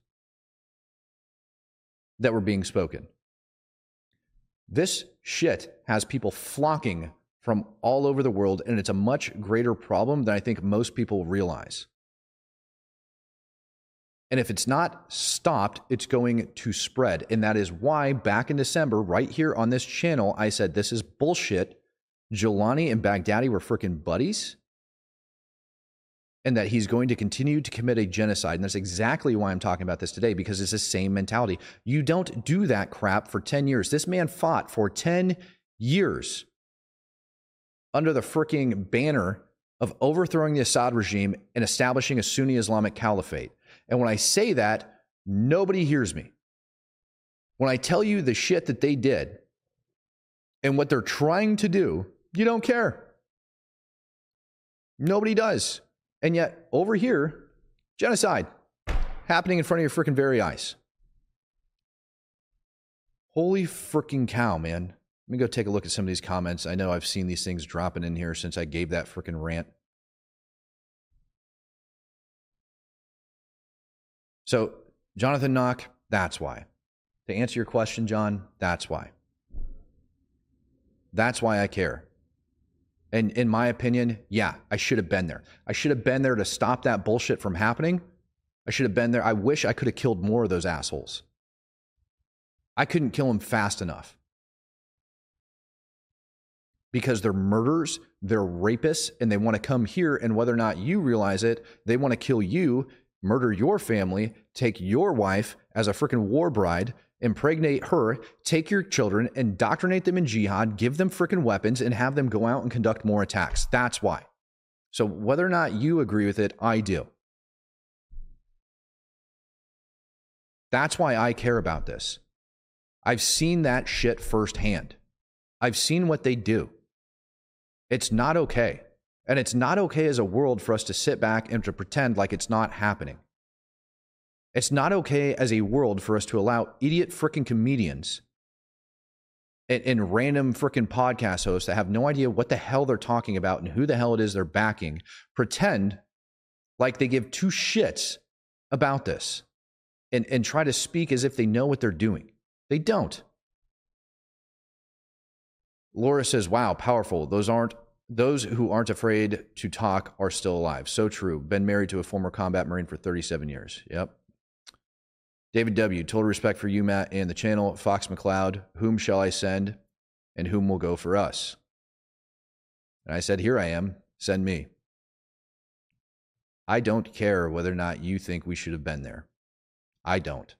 that were being spoken. This shit has people flocking from all over the world, and it's a much greater problem than I think most people realize. And if it's not stopped, it's going to spread. And that is why back in December, right here on this channel, I said, this is bullshit. Jelani and Baghdadi were freaking buddies. And that he's going to continue to commit a genocide. And that's exactly why I'm talking about this today, because it's the same mentality. You don't do that crap for ten years. This man fought for ten years under the freaking banner of overthrowing the Assad regime and establishing a Sunni Islamic caliphate. And when I say that, nobody hears me. When I tell you the shit that they did and what they're trying to do, you don't care. Nobody does. And yet, over here, genocide happening in front of your freaking very eyes. Holy freaking cow, man. Let me go take a look at some of these comments. I know I've seen these things dropping in here since I gave that freaking rant. So, Jonathan Knock, that's why. To answer your question, John, that's why. That's why I care. And in my opinion, yeah, I should have been there. I should have been there to stop that bullshit from happening. I should have been there. I wish I could have killed more of those assholes. I couldn't kill them fast enough. Because they're murderers, they're rapists, and they want to come here, and whether or not you realize it, they want to kill you, murder your family, take your wife as a freaking war bride, impregnate her, take your children, indoctrinate them in jihad, give them freaking weapons, and have them go out and conduct more attacks. That's why. So whether or not you agree with it, I do. That's why I care about this. I've seen that shit firsthand. I've seen what they do. It's not okay. And it's not okay as a world for us to sit back and to pretend like it's not happening. It's not okay as a world for us to allow idiot freaking comedians and, and random freaking podcast hosts that have no idea what the hell they're talking about and who the hell it is they're backing pretend like they give two shits about this and, and try to speak as if they know what they're doing. They don't. Laura says, wow, powerful. Those aren't Those who aren't afraid to talk are still alive. So true. Been married to a former combat Marine for thirty-seven years. Yep. David W., total respect for you, Matt, and the channel. Fox McCloud, whom shall I send and whom will go for us? And I said, here I am. Send me. I don't care whether or not you think we should have been there. I don't.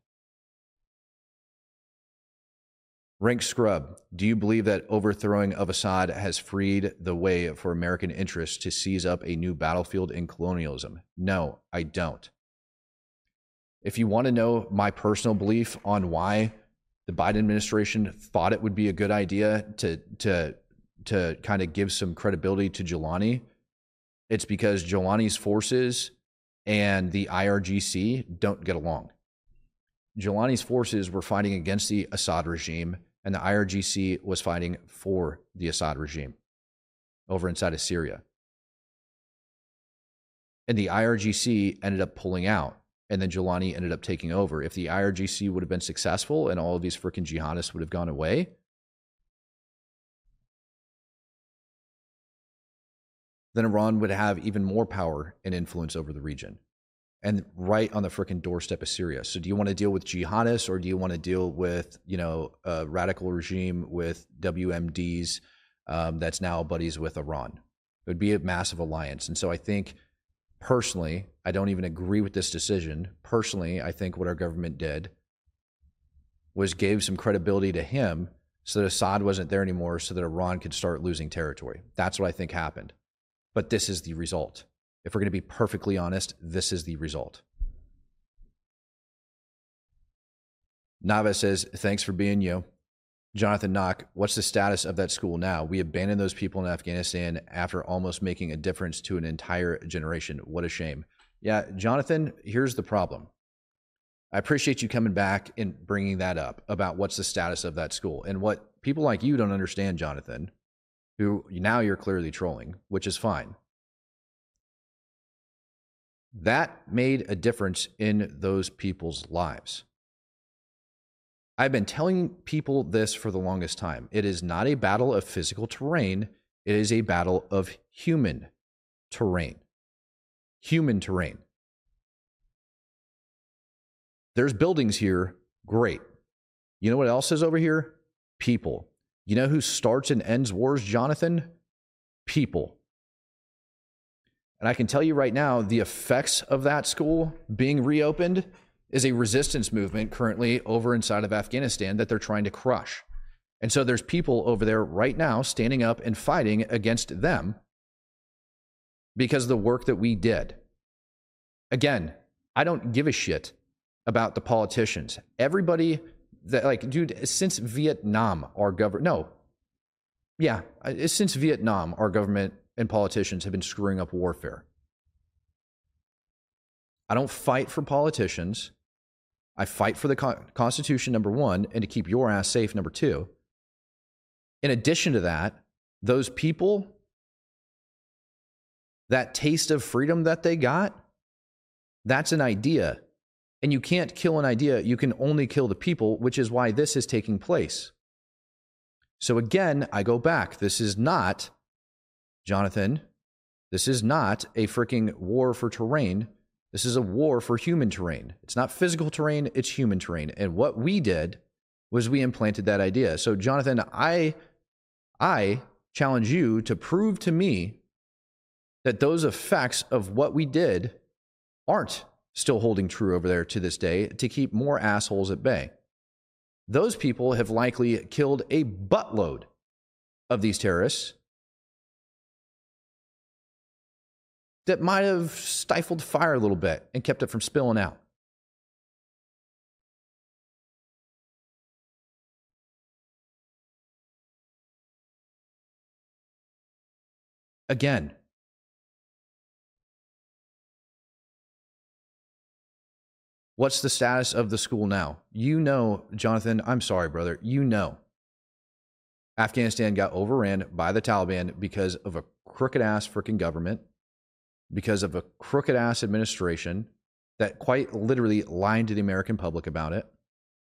Rank Scrub, do you believe that overthrowing of Assad has freed the way for American interests to seize up a new battlefield in colonialism? No, I don't. If you want to know my personal belief on why the Biden administration thought it would be a good idea to, to, to kind of give some credibility to Jelani, it's because Jelani's forces and the I R G C don't get along. Jelani's forces were fighting against the Assad regime, and the I R G C was fighting for the Assad regime over inside of Syria. And the I R G C ended up pulling out, and then Jelani ended up taking over. If the I R G C would have been successful and all of these freaking jihadists would have gone away, then Iran would have even more power and influence over the region. And right on the freaking doorstep of Syria. So do you want to deal with jihadists, or do you want to deal with, you know, a radical regime with W M Ds um, that's now buddies with Iran? It would be a massive alliance. And so I think, personally, I don't even agree with this decision. Personally, I think what our government did was gave some credibility to him so that Assad wasn't there anymore, so that Iran could start losing territory. That's what I think happened. But this is the result. If we're going to be perfectly honest, this is the result. Nava says, thanks for being you. Jonathan Knock, what's the status of that school now? We abandoned those people in Afghanistan after almost making a difference to an entire generation. What a shame. Yeah, Jonathan, here's the problem. I appreciate you coming back and bringing that up about what's the status of that school. And what people like you don't understand, Jonathan, who now you're clearly trolling, which is fine. That made a difference in those people's lives. I've been telling people this for the longest time. It is not a battle of physical terrain. It is a battle of human terrain. Human terrain. There's buildings here. Great. You know what else is over here? People. You know who starts and ends wars, Jonathan? People. And I can tell you right now, the effects of that school being reopened is a resistance movement currently over inside of Afghanistan that they're trying to crush. And so there's people over there right now standing up and fighting against them because of the work that we did. Again, I don't give a shit about the politicians. Everybody that, like, dude, since Vietnam, our government, no, yeah, since Vietnam, our government and politicians have been screwing up warfare. I don't fight for politicians. I fight for the Constitution, number one, and to keep your ass safe, number two. In addition to that, those people, that taste of freedom that they got, that's an idea. And you can't kill an idea. You can only kill the people, which is why this is taking place. So again, I go back. This is not, Jonathan, this is not a freaking war for terrain. This is a war for human terrain. It's not physical terrain, it's human terrain. And what we did was we implanted that idea. So Jonathan, I, I challenge you to prove to me that those effects of what we did aren't still holding true over there to this day to keep more assholes at bay. Those people have likely killed a buttload of these terrorists that might have stifled fire a little bit and kept it from spilling out. Again, what's the status of the school now? You know, Jonathan, I'm sorry, brother. You know, Afghanistan got overran by the Taliban because of a crooked-ass freaking government, because of a crooked-ass administration that quite literally lied to the American public about it.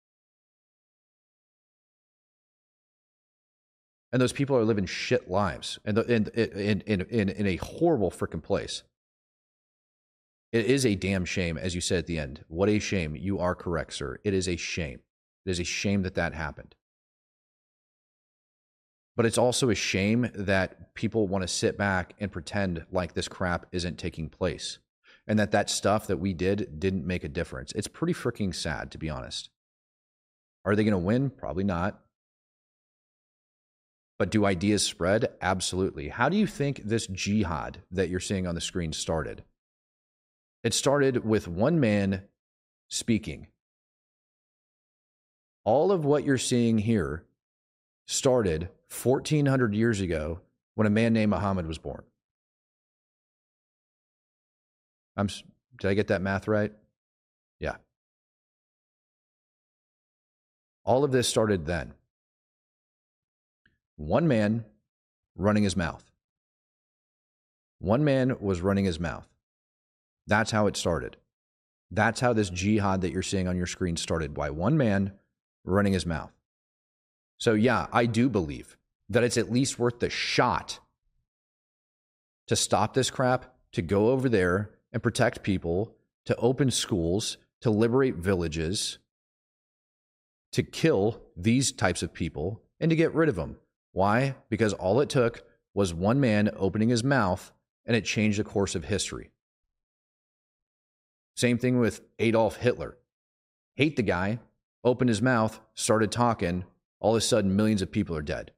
And those people are living shit lives in, in, in, in, in, in a horrible freaking place. It is a damn shame, as you said at the end. What a shame. You are correct, sir. It is a shame. It is a shame that that happened. But it's also a shame that people want to sit back and pretend like this crap isn't taking place and that that stuff that we did didn't make a difference. It's pretty freaking sad, to be honest. Are they going to win? Probably not. But do ideas spread? Absolutely. How do you think this jihad that you're seeing on the screen started? It started with one man speaking. All of what you're seeing here started fourteen hundred years ago when a man named Muhammad was born. I'm, did I get that math right? Yeah. All of this started then. One man running his mouth. One man was running his mouth. That's how it started. That's how this jihad that you're seeing on your screen started, by one man running his mouth. So yeah, I do believe that it's at least worth the shot to stop this crap, to go over there and protect people, to open schools, to liberate villages, to kill these types of people, and to get rid of them. Why? Because all it took was one man opening his mouth, and it changed the course of history. Same thing with Adolf Hitler. Hate the guy, opened his mouth, started talking, all of a sudden millions of people are dead.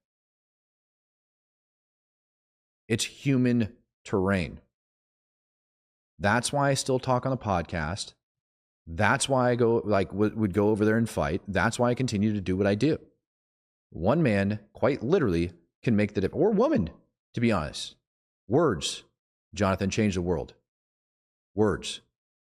It's human terrain. That's why I still talk on the podcast. That's why I go, like, would go over there and fight. That's why I continue to do what I do. One man, quite literally, can make the difference. Or woman, to be honest. Words, Jonathan, change the world. Words.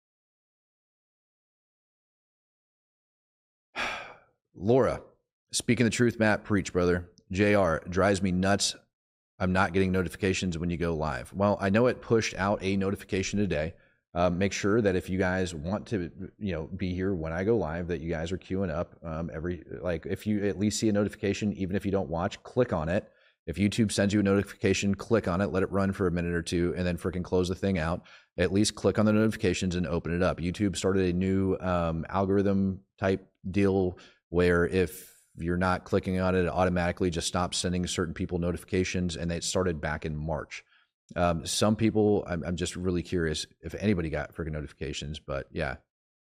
Laura, speaking the truth, Matt, preach, brother. J R, drives me nuts. I'm not getting notifications when you go live. Well, I know it pushed out a notification today. Uh, make sure that if you guys want to, you know, be here when I go live, that you guys are queuing up. Um, every like, if you at least see a notification, even if you don't watch, click on it. If YouTube sends you a notification, click on it, let it run for a minute or two, and then freaking close the thing out. At least click on the notifications and open it up. YouTube started a new um, algorithm type deal where if you're not clicking on it, it automatically just stops sending certain people notifications, and it started back in March. Um, some people, I'm, I'm just really curious if anybody got freaking notifications, but yeah.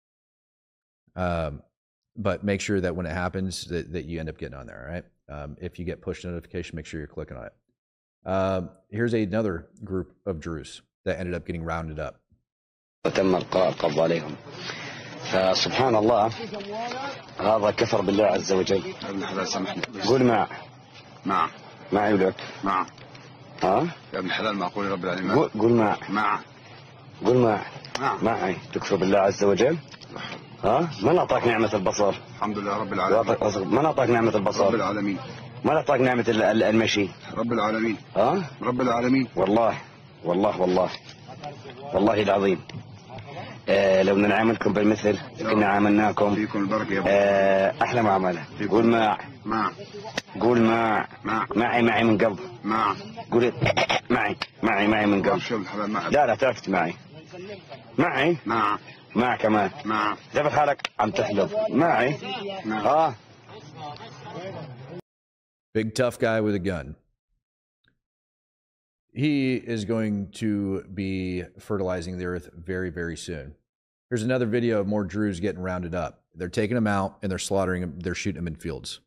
Um, but make sure that when it happens that, that you end up getting on there, all right? Um, if you get push notification, make sure you're clicking on it. Um, here's another group of Druze that ended up getting rounded up. وتم القاء القبض عليهم فسبحان الله هذا كفر بالله عز وجل. قول مع مع مع يقولك مع ها يا ابن الحلال معقول يا رب العالمين. قول قول مع مع قول مع مع معي تكفر بالله عز وجل. ها من أعطاك نعمة البصر؟ الحمد لله رب العالمين. من أعطاك نعمة البصر؟ رب العالمين. من أعطاك نعمة المشي؟ رب العالمين. ها رب العالمين. والله والله والله والله العظيم آه لو نعاملكم بالمثل كنا عاملناكم فيكم البركة يا آه أحلى معاملة. قول مع مع قول مع مع معي معي من قبل مع قول معي معي معي من قبل. شو الحلال مع لا لا تعرفت معي معي مع مع كمان مع جبت حالك عم تحلف معي مع اه. Big tough guy with a gun. He is going to be fertilizing the earth very, very soon. Here's another video of more Druze getting rounded up. They're taking them out and they're slaughtering them. They're shooting them in fields.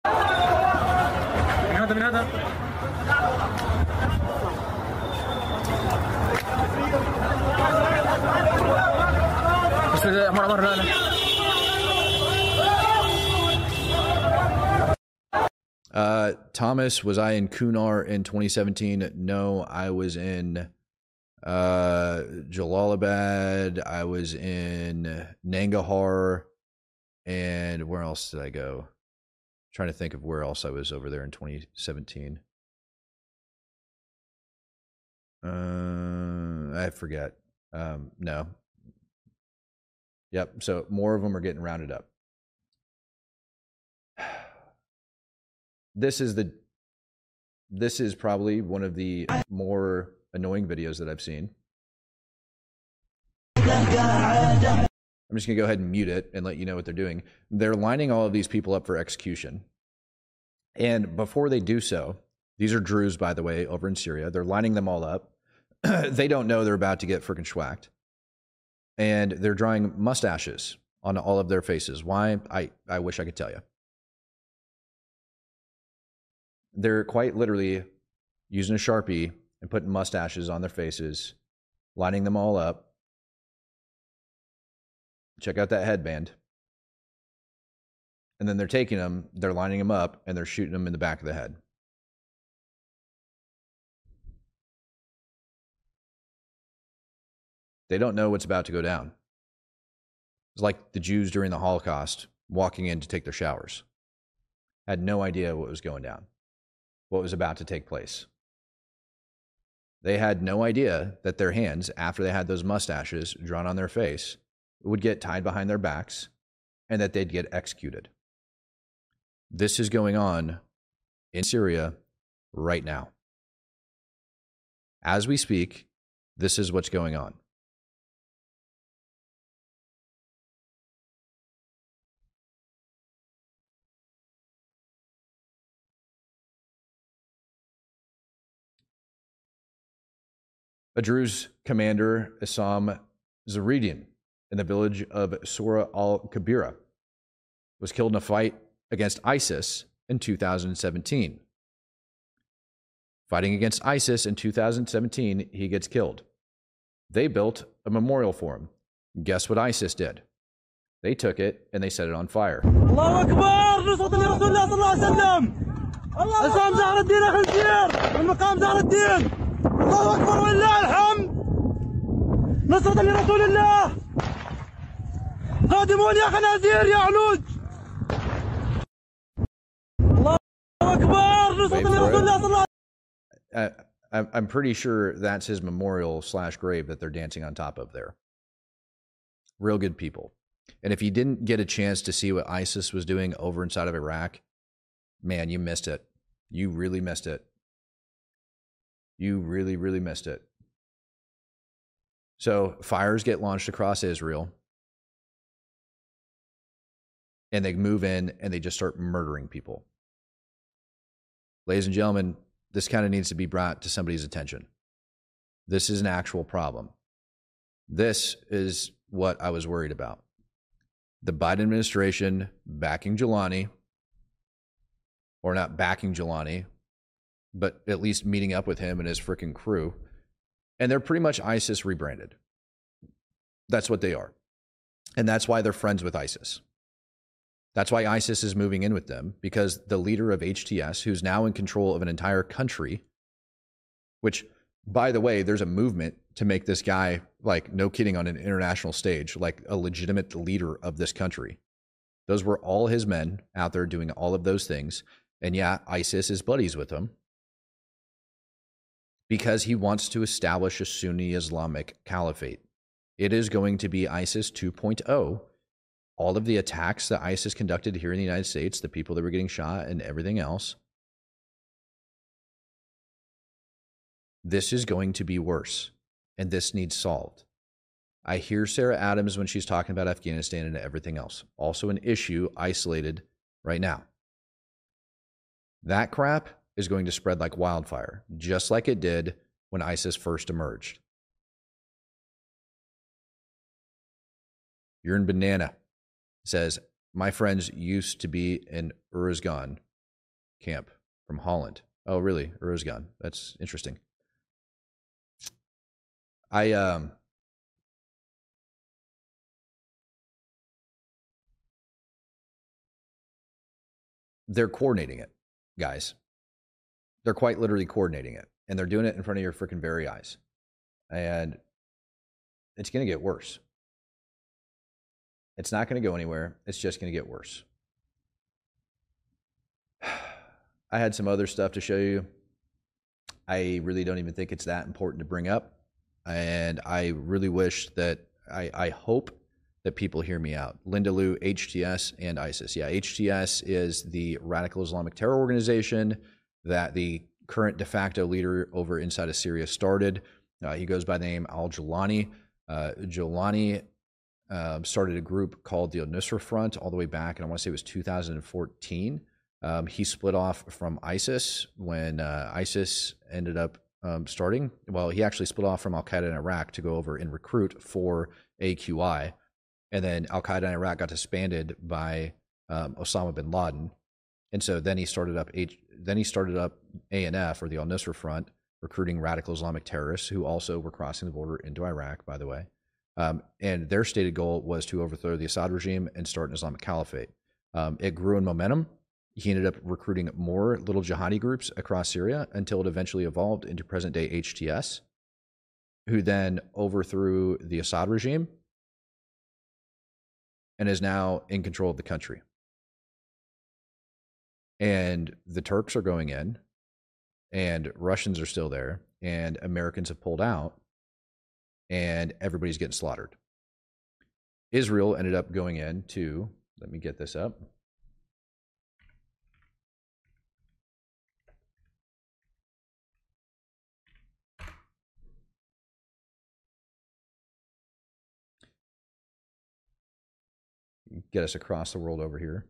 Uh, Thomas, was I in Kunar in twenty seventeen? No, I was in uh, Jalalabad. I was in Nangarhar. And where else did I go? I'm trying to think of where else I was over there in twenty seventeen. Uh, I forget. Um, no. Yep. So more of them are getting rounded up. This is the, this is probably one of the more annoying videos that I've seen. I'm just going to go ahead and mute it and let you know what they're doing. They're lining all of these people up for execution. And before they do so, these are Druze, by the way, over in Syria. They're lining them all up. They don't know they're about to get freaking schwacked. And they're drawing mustaches on all of their faces. Why? I, I wish I could tell you. They're quite literally using a Sharpie and putting mustaches on their faces, lining them all up. Check out that headband. And then they're taking them, they're lining them up, and they're shooting them in the back of the head. They don't know what's about to go down. It's like the Jews during the Holocaust walking in to take their showers. Had no idea what was going down, what was about to take place. They had no idea that their hands, after they had those mustaches drawn on their face, would get tied behind their backs and that they'd get executed. This is going on in Syria right now. As we speak, this is what's going on. A Druze commander, Issam Zaridian, in the village of Sura al-Kabira, was killed in a fight against ISIS in two thousand seventeen. Fighting against ISIS in two thousand seventeen, he gets killed. They built a memorial for him. Guess what ISIS did? They took it and they set it on fire. Allahu Akbar! Nusrat li Rasulullah sallallahu alaihi wasallam! Issam Zahruddin al-Khinzir! Min maqam Zahruddin! الله أكبر ولله الحمد نصرة لرسول الله خادمون يا خنازير يا علوج الله أكبر نصرة لرسول الله صلى الله عليه وسلم. I'm pretty sure that's his memorial slash grave that they're dancing on top of there. Real good people. And if you didn't get a chance to see what ISIS was doing over inside of Iraq, man, you missed it. You really missed it. You really, really missed it. So fires get launched across Israel, and they move in and they just start murdering people. Ladies and gentlemen, this kind of needs to be brought to somebody's attention. This is an actual problem. This is what I was worried about. The Biden administration backing Jelani, or not backing Jelani, but at least meeting up with him and his freaking crew. And they're pretty much ISIS rebranded. That's what they are. And that's why they're friends with ISIS. That's why ISIS is moving in with them, because the leader of H T S, who's now in control of an entire country, which, by the way, there's a movement to make this guy, like, no kidding, on an international stage, like a legitimate leader of this country. Those were all his men out there doing all of those things. And yeah, ISIS is buddies with him because he wants to establish a Sunni Islamic caliphate. It is going to be ISIS two point oh. All of the attacks that ISIS conducted here in the United States, the people that were getting shot and everything else, this is going to be worse, and this needs solved. I hear Sarah Adams when she's talking about Afghanistan and everything else. Also an issue isolated right now. That crap is going to spread like wildfire, just like it did when ISIS first emerged. You're in Banana. Says, my friends used to be in Uruzgan camp from Holland. Oh, really? Uruzgan. That's interesting. I, um, they're coordinating it, guys. They're quite literally coordinating it. And they're doing it in front of your freaking very eyes. And it's going to get worse. It's not going to go anywhere. It's just going to get worse. I had some other stuff to show you. I really don't even think it's that important to bring up. And I really wish that, I, I hope that people hear me out. Linda Liu, H T S, and ISIS. Yeah, H T S is the radical Islamic terror organization that the current de facto leader over inside of Syria started. Uh, he goes by the name al-Jawlani. Uh, Jawlani Um, started a group called the Al-Nusra Front all the way back, and I want to say it was two thousand fourteen. Um, he split off from ISIS when uh, ISIS ended up um, starting. Well, he actually split off from Al-Qaeda in Iraq to go over and recruit for A Q I. And then Al-Qaeda in Iraq got disbanded by um, Osama bin Laden. And so then he started up H- then he started up A N F, or the Al-Nusra Front, recruiting radical Islamic terrorists who also were crossing the border into Iraq, by the way. Um, and their stated goal was to overthrow the Assad regime and start an Islamic caliphate. Um, it grew in momentum. He ended up recruiting more little jihadi groups across Syria until it eventually evolved into present-day H T S, who then overthrew the Assad regime and is now in control of the country. And the Turks are going in, and Russians are still there, and Americans have pulled out, and everybody's getting slaughtered. Israel ended up going in to, let me get this up. Get us across the world over here.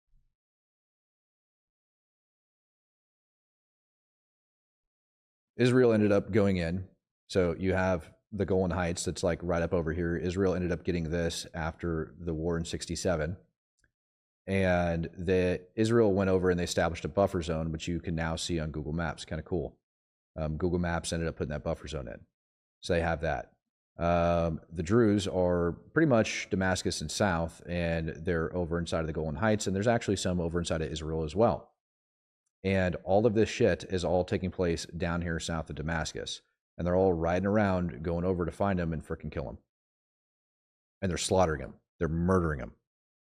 Israel ended up going in. So you have the Golan Heights that's like right up over here. Israel ended up getting this after the war in sixty-seven. And the Israel went over and they established a buffer zone, which you can now see on Google Maps. Kind of cool. Um, Google Maps ended up putting that buffer zone in. So they have that. Um, the Druze are pretty much Damascus and south, and they're over inside of the Golan Heights, and there's actually some over inside of Israel as well. And all of this shit is all taking place down here south of Damascus. And they're all riding around, going over to find him and frickin' kill him. And they're slaughtering him. They're murdering him.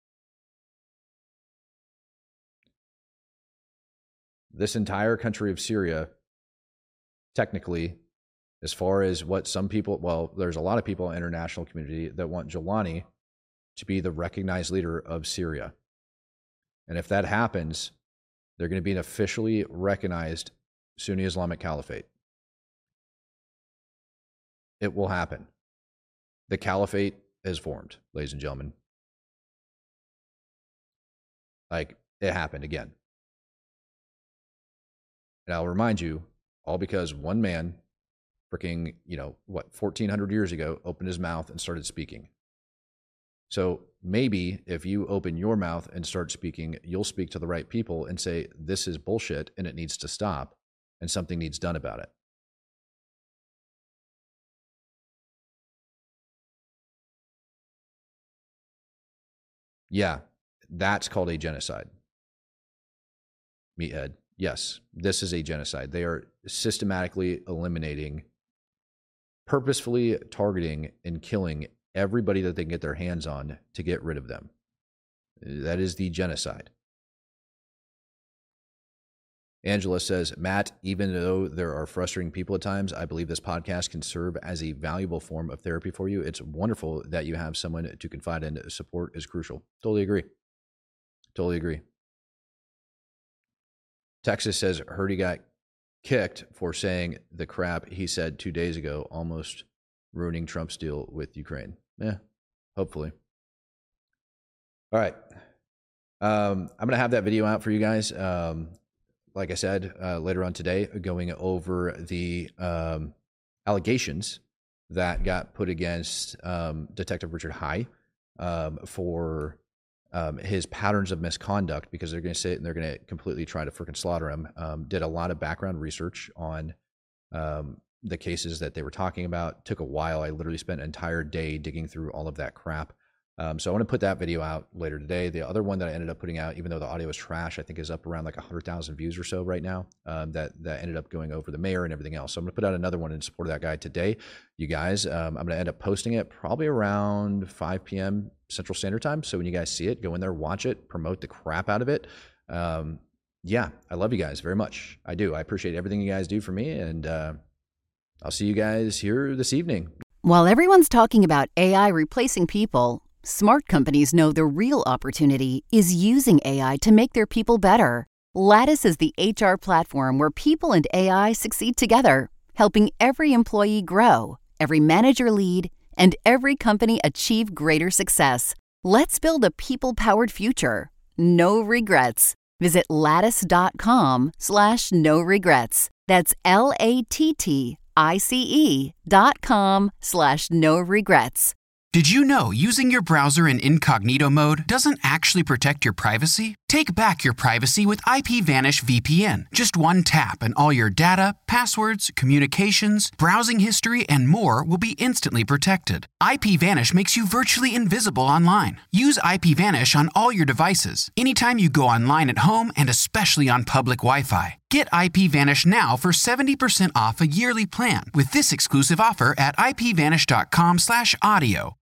This entire country of Syria, technically, as far as what some people, well, there's a lot of people in the international community that want Jawlani to be the recognized leader of Syria. And if that happens, they're going to be an officially recognized Sunni Islamic caliphate. It will happen. The caliphate is formed, ladies and gentlemen. Like, it happened again. And I'll remind you, all because one man, freaking, you know, what, fourteen hundred years ago, opened his mouth and started speaking. So maybe if you open your mouth and start speaking, you'll speak to the right people and say, this is bullshit and it needs to stop and something needs done about it. Yeah, that's called a genocide. Meathead. Yes, this is a genocide. They are systematically eliminating, purposefully targeting and killing everybody that they can get their hands on to get rid of them. That is the genocide. Angela says, Matt, even though there are frustrating people at times, I believe this podcast can serve as a valuable form of therapy for you. It's wonderful that you have someone to confide in. Support is crucial. Totally agree. Totally agree. Texas says, heard he got kicked for saying the crap he said two days ago, almost ruining Trump's deal with Ukraine. Yeah, hopefully. All right. Um, I'm going to have that video out for you guys. Um, like I said, uh, later on today, going over the um, allegations that got put against um, Detective Richard High um, for um, his patterns of misconduct, because they're going to sit and they're going to completely try to freaking slaughter him. Um, did a lot of background research on um, the cases that they were talking about. Took a while. I literally spent an entire day digging through all of that crap. Um, so I want to put that video out later today. The other one that I ended up putting out, even though the audio is trash, I think is up around like one hundred thousand views or so right now, um, that, that ended up going over the mayor and everything else. So I'm going to put out another one in support of that guy today. You guys, um, I'm going to end up posting it probably around five p.m. Central Standard Time. So when you guys see it, go in there, watch it, promote the crap out of it. Um, yeah, I love you guys very much. I do. I appreciate everything you guys do for me. And uh, I'll see you guys here this evening. While everyone's talking about A I replacing people, smart companies know the real opportunity is using A I to make their people better. Lattice is the H R platform where people and A I succeed together, helping every employee grow, every manager lead, and every company achieve greater success. Let's build a people-powered future. No regrets. Visit lattice.com slash no regrets. That's L-A-T-T-I-C-E dot com slash no regrets. Did you know using your browser in incognito mode doesn't actually protect your privacy? Take back your privacy with IPVanish V P N. Just one tap and all your data, passwords, communications, browsing history, and more will be instantly protected. IPVanish makes you virtually invisible online. Use IPVanish on all your devices, anytime you go online at home and especially on public Wi-Fi. Get IPVanish now for seventy percent off a yearly plan with this exclusive offer at ipvanish.com slash audio.